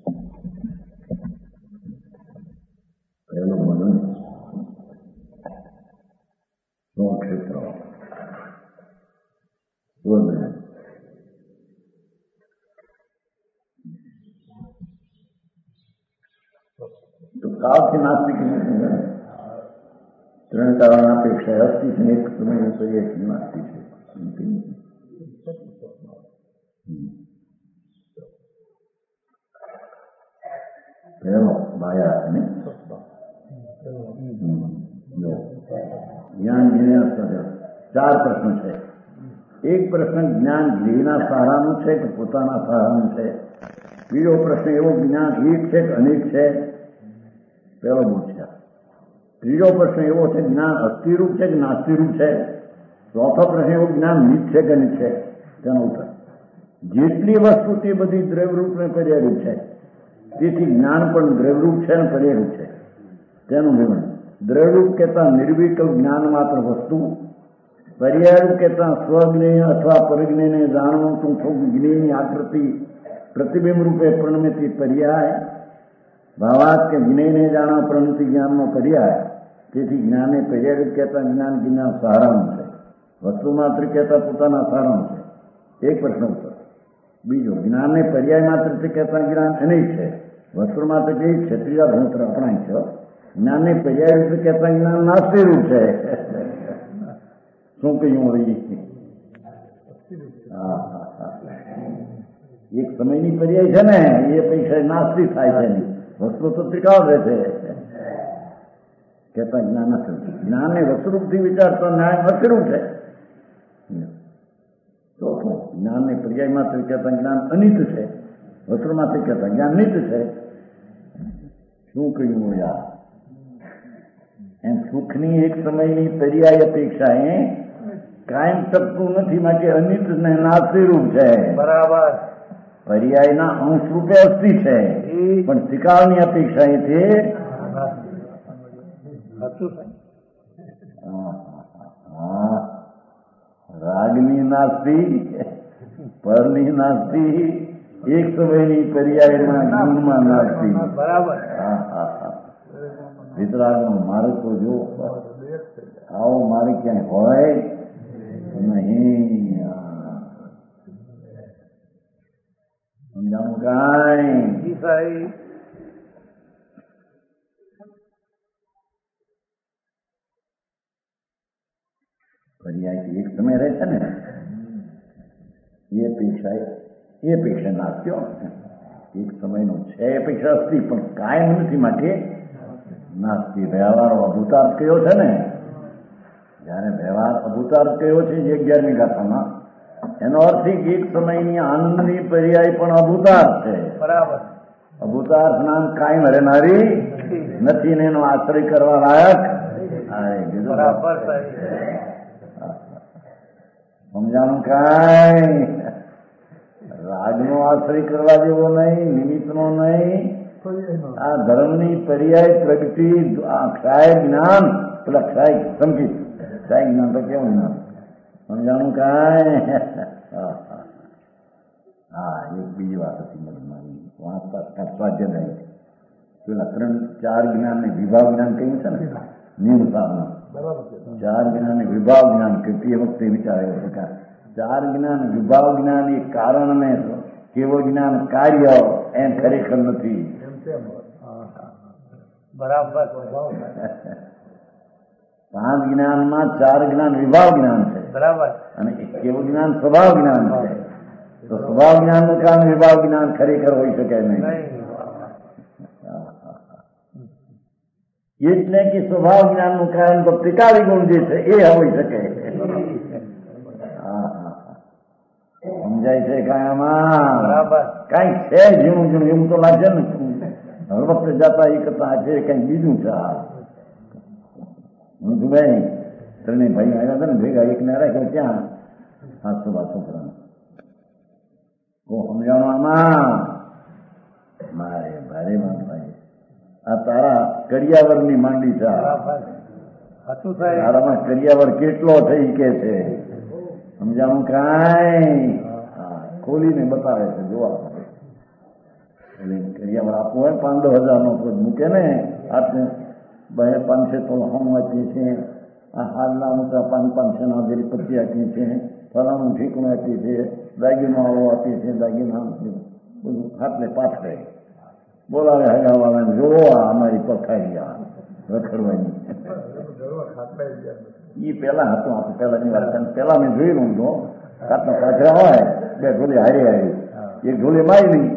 પહેલો બોલો ને ક્ષેત્ર તો કાળથી નાસ્તિક 3 કારણ અપેક્ષા અસ્થિ છે, એક સમય તો એક નાસ્તિ છે. પહેલો માયા ને જ્ઞાન જ્ઞેય 4 પ્રશ્નો છે. એક પ્રશ્ન જ્ઞાન જ્ઞેયના સહારાનું છે કે પોતાના સહારાનું છે. બીજો પ્રશ્ન એવો જ્ઞાન એક છે કે અનેક છે, પહેલો બોલ છે. ત્રીજો પ્રશ્ન એવો છે જ્ઞાન અસ્થિરૂપ છે કે નાસ્તિરૂપ છે. ચોથો પ્રશ્ન એવો જ્ઞાન નિત છે કે નિત છે, તેનો ઉત્તર. જેટલી વસ્તુ તે બધી દ્રવ્યરૂપ ને પર્યાયરૂપ છે, તેથી જ્ઞાન પણ દ્રવ્યરૂપ છે અને પર્યાયરૂપ છે. તેનું વિવરણ. દ્રવ્યરૂપ કહેતા નિર્વિકલ્પ જ્ઞાન માત્ર વસ્તુ, પર્યાયરૂપ કહેતા સ્વજ્ઞેય અથવા પરજ્ઞેયને જાણવું ટૂંકું જ્ઞેયની આકૃતિ પ્રતિબિંબ રૂપે પરિણમિત પર્યાય. ભાવાર્થ કે જ્ઞેયને જાણવા પરિણતિ જ્ઞાનનો પર્યાય. તેથી જ્ઞાનને પર્યાયરૂપ કહેતા જ્ઞાન જ્ઞાન સહારાનું છે, વસ્તુ માત્ર કહેતા પોતાના સહારાનું છે. એક પ્રશ્ન ઉત્તર. બીજો, જ્ઞાનને પર્યાય માત્ર કહેતા જ્ઞાન અનેક છે, વસ્તુ માત્ર એક છે. ત્રીજા ભૂત્ર અપણાય છે. જ્ઞાનને પર્યાય રૂપે કહેતા જ્ઞાન નાસ્તી રૂપ છે. શું કહ્યું રહી? એક સમયની પર્યાય છે ને એ પૈસા નાસ્તી થાય છે, વસ્તુ તો ત્રિકાળ રહે છે. કહેતા જ્ઞાન નથી. જ્ઞાનને વસ્તુરૂપથી વિચારતા ન્યાય અતિરૂપ છે. ચોથું, જ્ઞાનને પર્યાય માત્ર કહેતા જ્ઞાન અનિત છે, વસ્તુ માત્ર કહેતા જ્ઞાન નિત છે. શું કહ્યું યાર? એમ સુખની એક સમયની પર્યાય અપેક્ષા એ કાયમ ટકતું નથી, માટે અનિત ને નાસ્તિરૂપ છે. બરાબર. પર્યાયના અંશ રૂપે અસ્થિ છે, પણ ત્રિકાળની અપેક્ષા એ છે રાગની નાસ્તિ, પરની નાસ્તિ, એક સમયની પર્યાયના ગુણમાં નાસ્તિ. બરાબર. વિતરાગનો મારે તો જો આવો મારે ક્યાંય હોય નહીં. સમજાણું કાંઈ? જી સાહેબ. પર્યાય એક સમય રહે છે ને એ પેક્ષા નાસ્યો એક સમયનો છે એ પેક્ષા અસ્તિ પણ કાયમ નથી માટે નાસ્તી. વ્યવહાર અભૂતાર્થ કયો છે ને, જયારે વ્યવહાર અભૂતાર્થ કયો છે જે 11મી ગાથામાં, એનો અર્થ એક સમયની આનંદની પર્યાય પણ અભૂતાર્થ છે. બરાબર. અભૂતાર્થ નામ કાયમ રહેનારી નથી ને એનો આશ્રય કરવા લાયક. બરાબર સાહેબ. સમજાણું કાંઈ? રાગનો આશ્રય કરવા જેવો નહીં, નિમિત્તનો નહીં. આ ધર્મની પર્યાય પ્રગતિ, આ ક્ષાય જ્ઞાન, પેલા ક્ષાય સંકિત, ક્ષાય જ્ઞાન તો કેવું જ્ઞાન? સમજાણું કાંઈ? હા, એક બીજી વાત હતી મનમાં વાંચતા સ્વાધ્યાય પેલા 3-4 જ્ઞાન ને વિભાગ જ્ઞાન કહ્યું છે ને નિયમ સાધના. 4 જ્ઞાન ને વિભાગ જ્ઞાન તે વખતે વિચાર્યો છે 4 જ્ઞાન વિભાગ જ્ઞાન એ કારણ ને કેવું જ્ઞાન કાર્ય એમ ખરેખર નથી. બરાબર. 5 જ્ઞાનમાં 4 જ્ઞાન વિભાગ જ્ઞાન છે. બરાબર. અને કેવું જ્ઞાન સ્વભાવ જ્ઞાન છે. તો સ્વભાવ જ્ઞાન નું કારણ વિભાગ જ્ઞાન ખરેખર હોઈ શકે નહીં. એટલે કે સ્વભાવ જ્ઞાન નું કારણ તો ત્રિકાળી ગુણ જે છે એ હોઈ શકે. સમજાય છે કાંઈ? બરાબર. કઈ છે ઝીણું ઝીણું એવું તો લાગે ને હર વખતે જતા એ કરતા છે કઈ બીજું છે. હું તું ભાઈ ત્રણેય ભાઈ આવ્યા હતા ને ભેગા એકને રાખ્યો ક્યાં 700 છોકરા સમજાણો આમાં મારે ભારે વાત ભાઈ. આ તારા કરિયાવરની માંડી છે. તારામાં કરિયાવર કેટલો થઈ કે છે સમજાણું કાંઈ? ખોલીને બતાવે છે જોવા. એટલે કરિયાવર આપવું હોય 5-10 હજારનો મૂકે ને આપણે 500 તો હમ આપીએ છીએ, આ હાલના મોટા 500 ના જેરી 25 આપીએ છીએ, ફલાણું ઠીકણું આપીએ છીએ, દાગીનો આવો આપીએ છીએ, દાગીના બધું હાથને પાથરે બોલાવે હગાવાળાને જોવો આ અમારી પખાઈ આ રખડવાની. એ પેલા હતું આપણે પેલાની વાત પેલા મેં જોયેલું તો કાટના પાછળ હોય 2 ઢોલી હારી આવી, એક ઢોલી મારી નહીં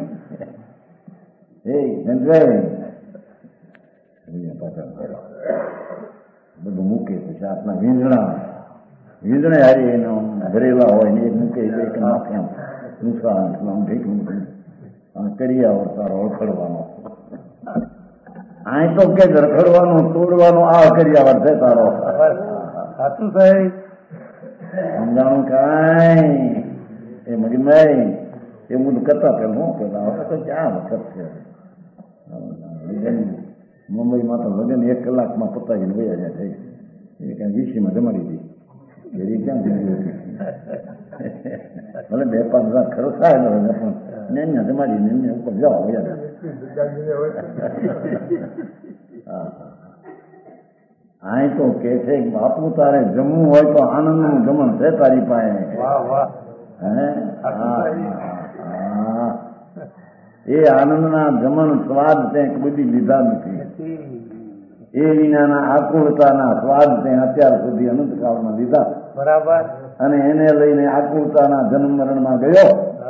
બધું મૂકે પછી આપણા વીંજણે હારી એનો ભરેલા હોય ને એક મૂકે એક નાખે આમ ઢીકું કરિયાવર તારો રખડવાનો. અહીં તો કે રખડવાનું તોડવાનો આ કરિયાવર છે તારો. સાચું સાહેબ. સમજાણું કાંઈ? એ મગનભાઈ એ બધું કરતા પેલા હું પેલા હવે તો ક્યાં વખત છે. મુંબઈમાં તો લગ્ન 1 કલાકમાં પતાવીને વયા જાય થઈ એ કઈ વીસીમાં જમાડી હતી એ ક્યાં જતી ભલે 2-5 હજાર ખરો થાય પણ એને જમાડીને એમને ઉપર જાઓ વયા જાય. અહીં તો કે છે બાપુ તારે જમવું હોય તો આનંદનું જમણ છે તારી પાસે. હે એ આનંદના જમણ સ્વાદ તે બધી લીધા નથી. એ વિનાના આકુળતાના સ્વાદ તે અત્યાર સુધી અનંતકાળમાં લીધા. બરાબર. અને એને લઈને આકુળતાના જન્મ મરણમાં ગયો.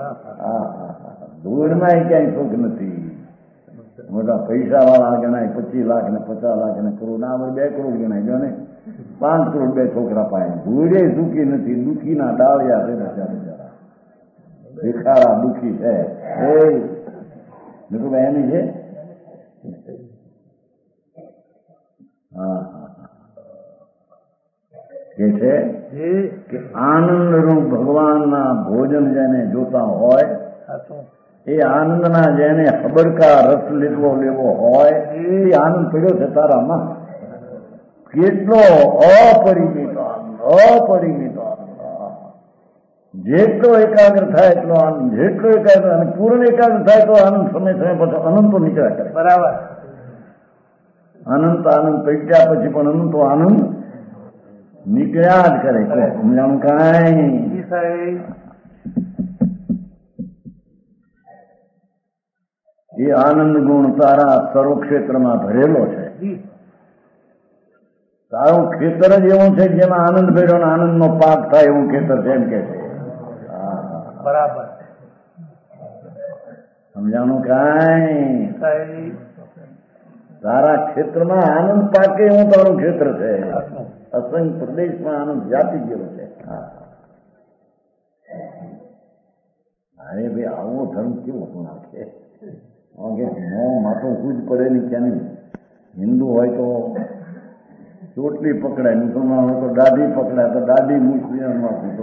ધૂળમાં ક્યાંય સુખ નથી. મોટા પૈસા વાળા ગણાય 25 લાખ ને 50 લાખ ને કરોડ, આ 2 કરોડ ગણાય જો ને 5 કરોડ 2 છોકરા પાય. ધૂળે સુખી નથી, દુઃખીના ડાળિયા છે બિચારા ભિખારા દુઃખી છે. નટુભાઈ એની છે. કે છે કે આનંદ રૂપ ભગવાનના ભોજન જેને જોતા હોય એ આનંદના જેને હબડકા રસ લેવો હોય એ આનંદ પડ્યો છે તારામાં. કેટલો અપરિમિત આનંદ, અપરિમિત આનંદ. જેટલો એકાગ્ર થાય એટલો આનંદ, જેટલો એકાગ્ર અને પૂર્ણ એકાગ્ર થાય તો આનંદ સમય પછી અનંતો નીકળ્યા કરે. બરાબર. અનંત આનંદ પૈટ્યા પછી પણ અનંતો આનંદ નીકળ્યા જ કરે. સમજાણું કાંઈ? એ આનંદ ગુણ તારા સર્વ ક્ષેત્રમાં ભરેલો છે. તારું ખેતર જ એવું છે જેમાં આનંદ ભર્યો ને આનંદનો પાક થાય એવું ખેતર છે એમ કે છે. બરાબર સમજાણું કાંઈ? તારા ક્ષેત્રમાં આનંદ પાકે એવું તારું ક્ષેત્ર છે. અસંગ પ્રદેશમાં આનંદ જાતી ગયેલો છે. અરે ભાઈ આવો ધર્મ કેવો નાખે મોં માથું કૂદ પડે નહીં ક્યાં નહીં. હિન્દુ હોય તો ચોટલી પકડાય, મુસલમાન હોય તો દાઢી પકડાય, તો દાઢી મુસ્લિમમાં કૂદો.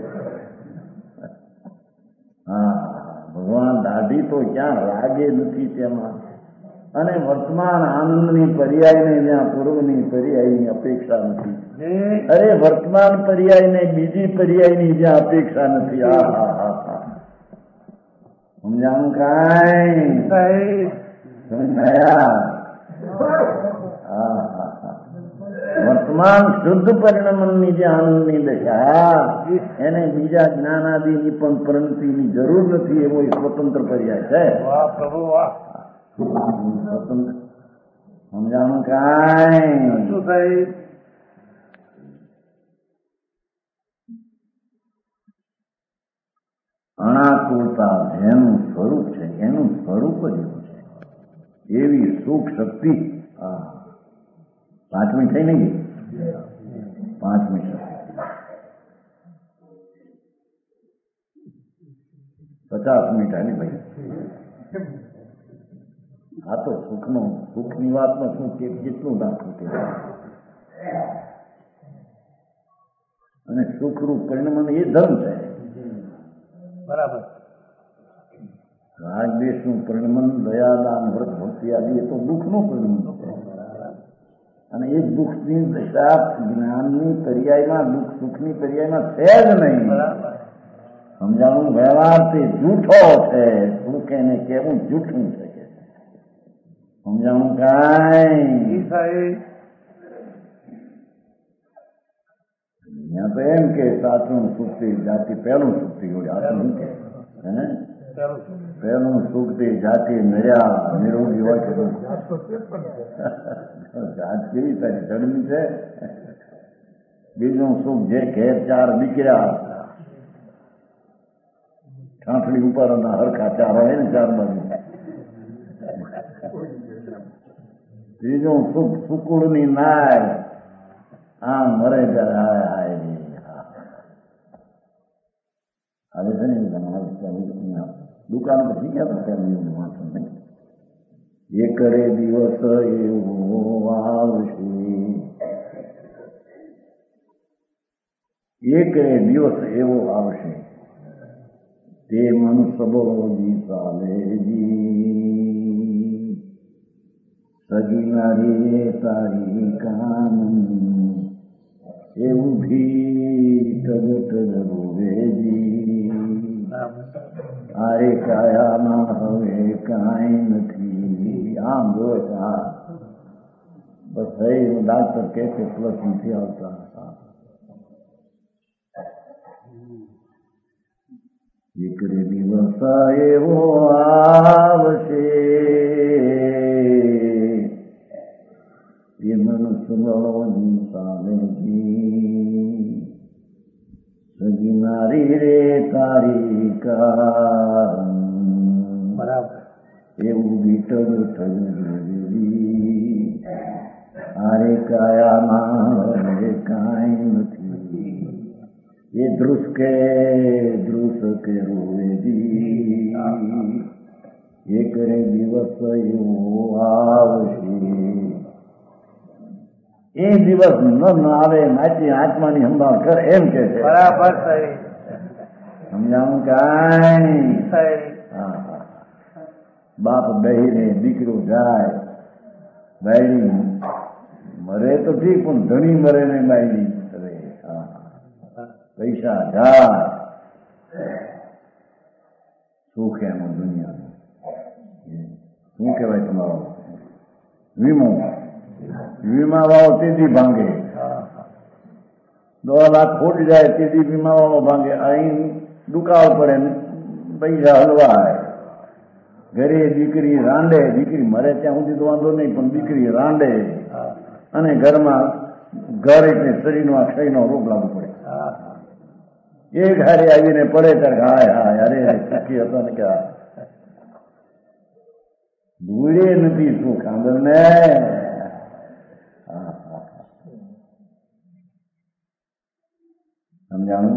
હા ભગવાન દાઢી તો ક્યાં લાગે નથી તેમાં. અને વર્તમાન આનંદની પર્યાયને જ્યાં પૂર્વની પર્યાયની અપેક્ષા નથી. અરે વર્તમાન પર્યાયને બીજી પર્યાયની જ્યાં અપેક્ષા નથી. હા હા હા હા સમજાણું કાંઈ? સમજાયા? હા હા હા વર્તમાન શુદ્ધ પરિણમનની જે આનંદની દશા એને બીજા જ્ઞાનાદિની પણ પરિણતિની જરૂર નથી. એવો સ્વતંત્ર પર્યાય છે. સ્વતંત્ર સમજાણું કાંઈ? અનાકુળતા જેનું સ્વરૂપ છે એનું સ્વરૂપ જ એવું છે. એવી સુખ શક્તિ. પાંચમી થઈ નહીં? પાંચમી શક્તિ 50 મિનિટ આવી ભાઈ. આ તો સુખની વાતમાં શું કેટલું નાખવું કે અને સુખરૂપ પરિણામ એ ધર્મ છે. બરાબર. રાગ દેશનું પરિણમન દયાદાન વ્રત ભક્તિ આદિ એ તો દુઃખનું પરિણમન છે. અને એ દુઃખની દશા જ્ઞાનની પર્યાયમાં દુઃખ સુખની પર્યાયમાં છે જ નહીં. સમજાણું? વ્યવહાર તે જૂઠો છે. સુખ એને કેવું જૂઠું છે. સમજાણું કાંઈ? અહીંયા તો એમ કે સાચું સુખથી જાતિ પહેલું સુખથી હોય. આ તો શું કે પહેલું સુખથી જાતિ નર્યા નિરોગી હોય કે જાત કેવી તારી જડમી છે. બીજું સુખ જે ઘેર 4 દીકરા ઠાંઠડી ઉપર હરખા 4 હોય ને 4 બાજુ. ત્રીજું સુખ સુકુળની નાય આમ મરે ત્યારે હાય હાય આવે છે ને. દુકાન પછી ગયા હતા ત્યારે વાંચો નહીં. એ કરે દિવસ એવો આવશે, એ કરે દિવસ એવો આવશે તે મન સબોજી ચાલેજી સગી નારી તારી કામ એવું ભી ટગ રોવેજી. આરે કાયામાં હવે કાંઈ નથી. આમ જોવે છે. હા બસ થઈ ડાક્ટર કે છે પ્લસ નથી આવતા. એક દિવસ એવો આવશે એ મનુષ્યની સામેજી સગી નારી રે તારી કામ એવું બીટલ થયું. આરે કાયામાં કાંઈ નથી. એ ધ્રુસકે રોવેજી એ કરે દિવસ એવો આવશે. એ દિવસ ન આવે માટી આત્માની સંભાળ કર એમ કે છે. બરાબર. સમજાવું કાંઈ? હા બાપ બહેરે દીકરો જાય બાયડી મરે તો ઠીક પણ ધણી મરે ને બાયડી કરે. પૈસા જાય સુખ એનું દુનિયાનું. શું કહેવાય તમારો વીમો? વીમા વાળો તેજી ભાંગે. 2 લાખ ખોટ જાય તેજી વીમા વાળો ભાંગે. અહીં દુકાળ પડે પૈસા હલવાય. ઘરે દીકરી રાંડે, દીકરી મરે ત્યાં સુધી તો વાંધો નહીં, પણ દીકરી રાંડે અને ઘરમાં ઘર એટલે શરીરનો આ ક્ષયનો રોગ લાગુ પડે. એક હારે આવીને પડે ત્યારે હાય હાય અરે સુખી હતો ને કે ભૂલે નથી સુખ આંદર ને. સમજાણું?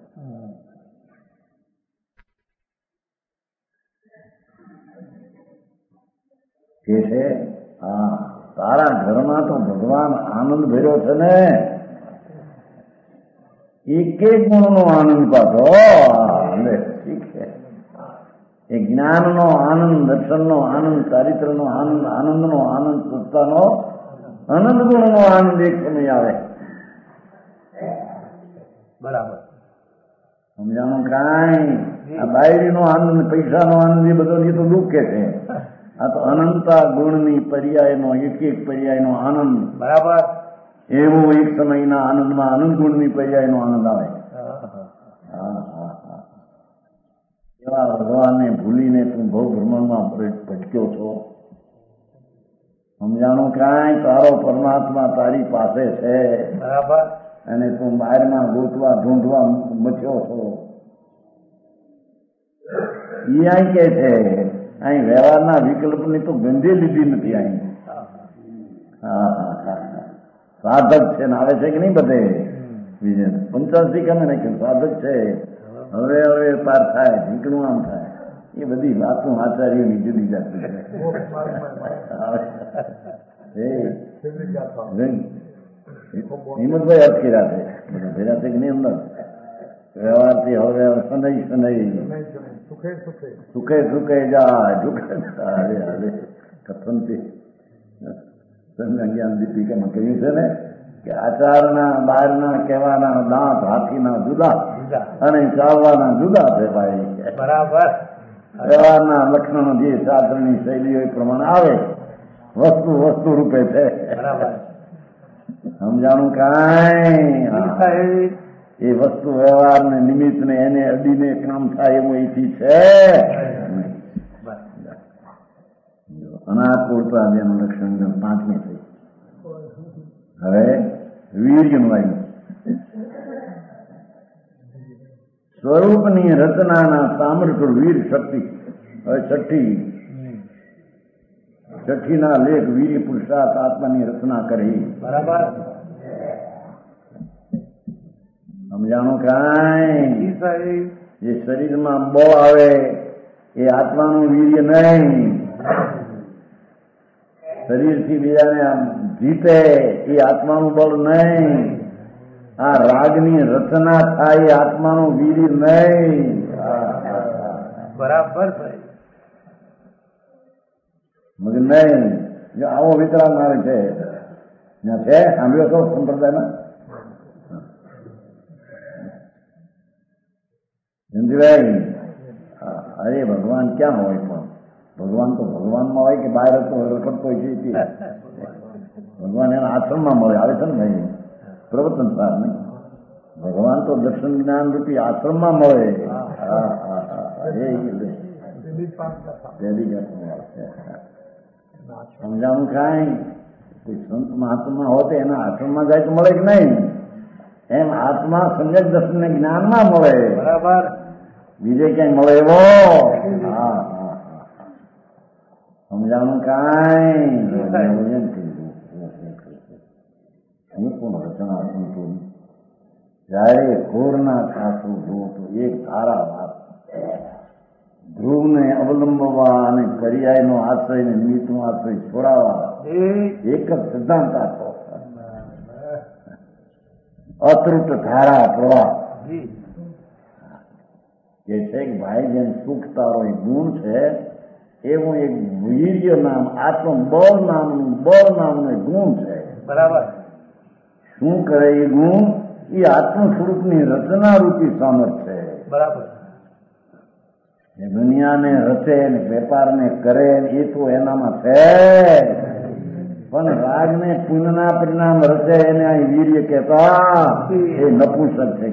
કે છે હા તારા ઘરમાં તો ભગવાન આનંદ ભર્યો છે ને, એક એક ગુણનો આનંદ પાછો. ઠીક છે, એ જ્ઞાનનો આનંદ, દર્શનનો આનંદ, ચારિત્રનો આનંદ, આનંદનો આનંદ, સત્તાનો આનંદ, ગુણનો આનંદ એક સમય આવે. બરાબર. સમજાણું? કાંઈ આ બાયરીનો આનંદ, પૈસાનો આનંદ એ બધો એ તો દુઃખ કે છે. આ તો અનંતા ગુણની પર્યાયનો એક એક પર્યાયનો આનંદ. બરાબર. એવો એક સમયના આનંદમાં આનંદ ગુણની પર્યાયનો આનંદ આવે. એવા ભગવાનને ભૂલીને તું બહુ ભ્રમણમાં ભટક્યો છો. સમજાણું? કાંઈ તારો પરમાત્મા તારી પાસે છે. બરાબર. અને તું બહારમાં ગોતવા ઢૂંઢવા મથ્યો છો. એ અહીં કે છે અહીં વ્યવહારના વિકલ્પની તો ગંધે લીધી નથી. અહીં સાધક છે ને આવે છે કે નહીં બધે બીજે 85 કમે નાખ્યું સાધક છે. હવે હવે પાર થાય, ઢીકણું આમ થાય. એ બધી વાતો આચાર્યની જુદી જાતી છે. હિંમતભાઈ અર્થ કર્યા છે બધા ભેરા છે કે નહીં અંદર વ્યવહારથી. હવે સનઈ સનઈ સુખે સુખે જાય ઝુકે કથનથી જ્ઞાન દીપિકામાં કહ્યું છે ને કે આચારના બહારના કહેવાના દાંત હાથીના જુદા અને ચાલવાના જુદા છે ભાઈ. બરાબર. વ્યવહારના લક્ષણો જે શાસ્ત્રની શૈલીઓ એ પ્રમાણે આવે, વસ્તુ વસ્તુ રૂપે છે. બરાબર. સમજાણું? કાંઈ એ વસ્તુ વ્યવહારને નિમિત્તને એને અડીને કામ થાય એવું અહીંથી છે. અનાકૂળતા જેનું લક્ષણ 5મી થઈ. હવે વીર્યનું આવ્યું. સ્વરૂપની રચનાના સામર્થ્ય વીર શક્તિ. હવે છઠ્ઠીના લેખ વીર્ય પુરુષાર્થ આત્માની રચના કરી. બરાબર. સમજાણું? કાંઈ જે શરીરમાં બળ આવે એ આત્માનું વીર્ય નહીં. શરીરથી બીજાને જીતે એ આત્માનું બળ નહીં. આ રાગની રચના થાય એ આત્માનું વીર્ય નહીં. બરાબર. મગ નહીં. જો આવો વિતરાગ મારે છે ત્યાં છે, સાંભળ્યો છો સંપ્રદાયમાં? સમજવાય? અરે ભગવાન ક્યાં હોય? પણ ભગવાન તો ભગવાનમાં હોય કે બહાર હતો રખડતો હોય છે. ભગવાન એના આશ્રમમાં મળે આવે છે ને ભાઈ પ્રવચન સાર નહીં. ભગવાન તો દર્શન જ્ઞાન રૂપી આશ્રમમાં મળે. સમજાણું? કાંઈ કોઈ સંત મહાત્મા હોતે એના આશ્રમમાં જાય તો મળે કે નહીં? એમ આત્મા સંજક દર્શન જ્ઞાનમાં મળે. બરાબર. બીજે ક્યાંય મળે એવો? સમજાણું? કાંઈ હું પણ રચના સંતું જયારે ઘોરના ખાસું જુઓ તો એક ધારા વાત. ધ્રુવને અવલંબવા અને પર્યાયનો આશ્રય ને નિમિત્તનો આશ્રય છોડાવવા એક જ સિદ્ધાંત આપો. અતૃપ્ત ધારા પ્રવાહ જે છે કે ભાઈ જેમ સુખ તારો એક ગુણ છે એવું એક વીર્ય નામ આત્મ બળ નામનું એક ગુણ છે. બરાબર. શું કરે એ ગુણ? એ આત્મ સ્વરૂપની રચના રૂપી સામર્થ છે. બરાબર. એ દુનિયાને રચે ને વેપારને કરે એ તો એનામાં છે, પણ રાગને પુણ્યના પરિણામ રચે એને અહીં વીર્ય કહેતા એ નપુંસક છે.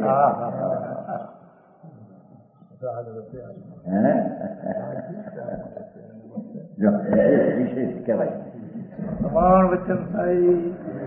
જો એ વિશેષ કહેવાય. પ્રમાણ વચન થાય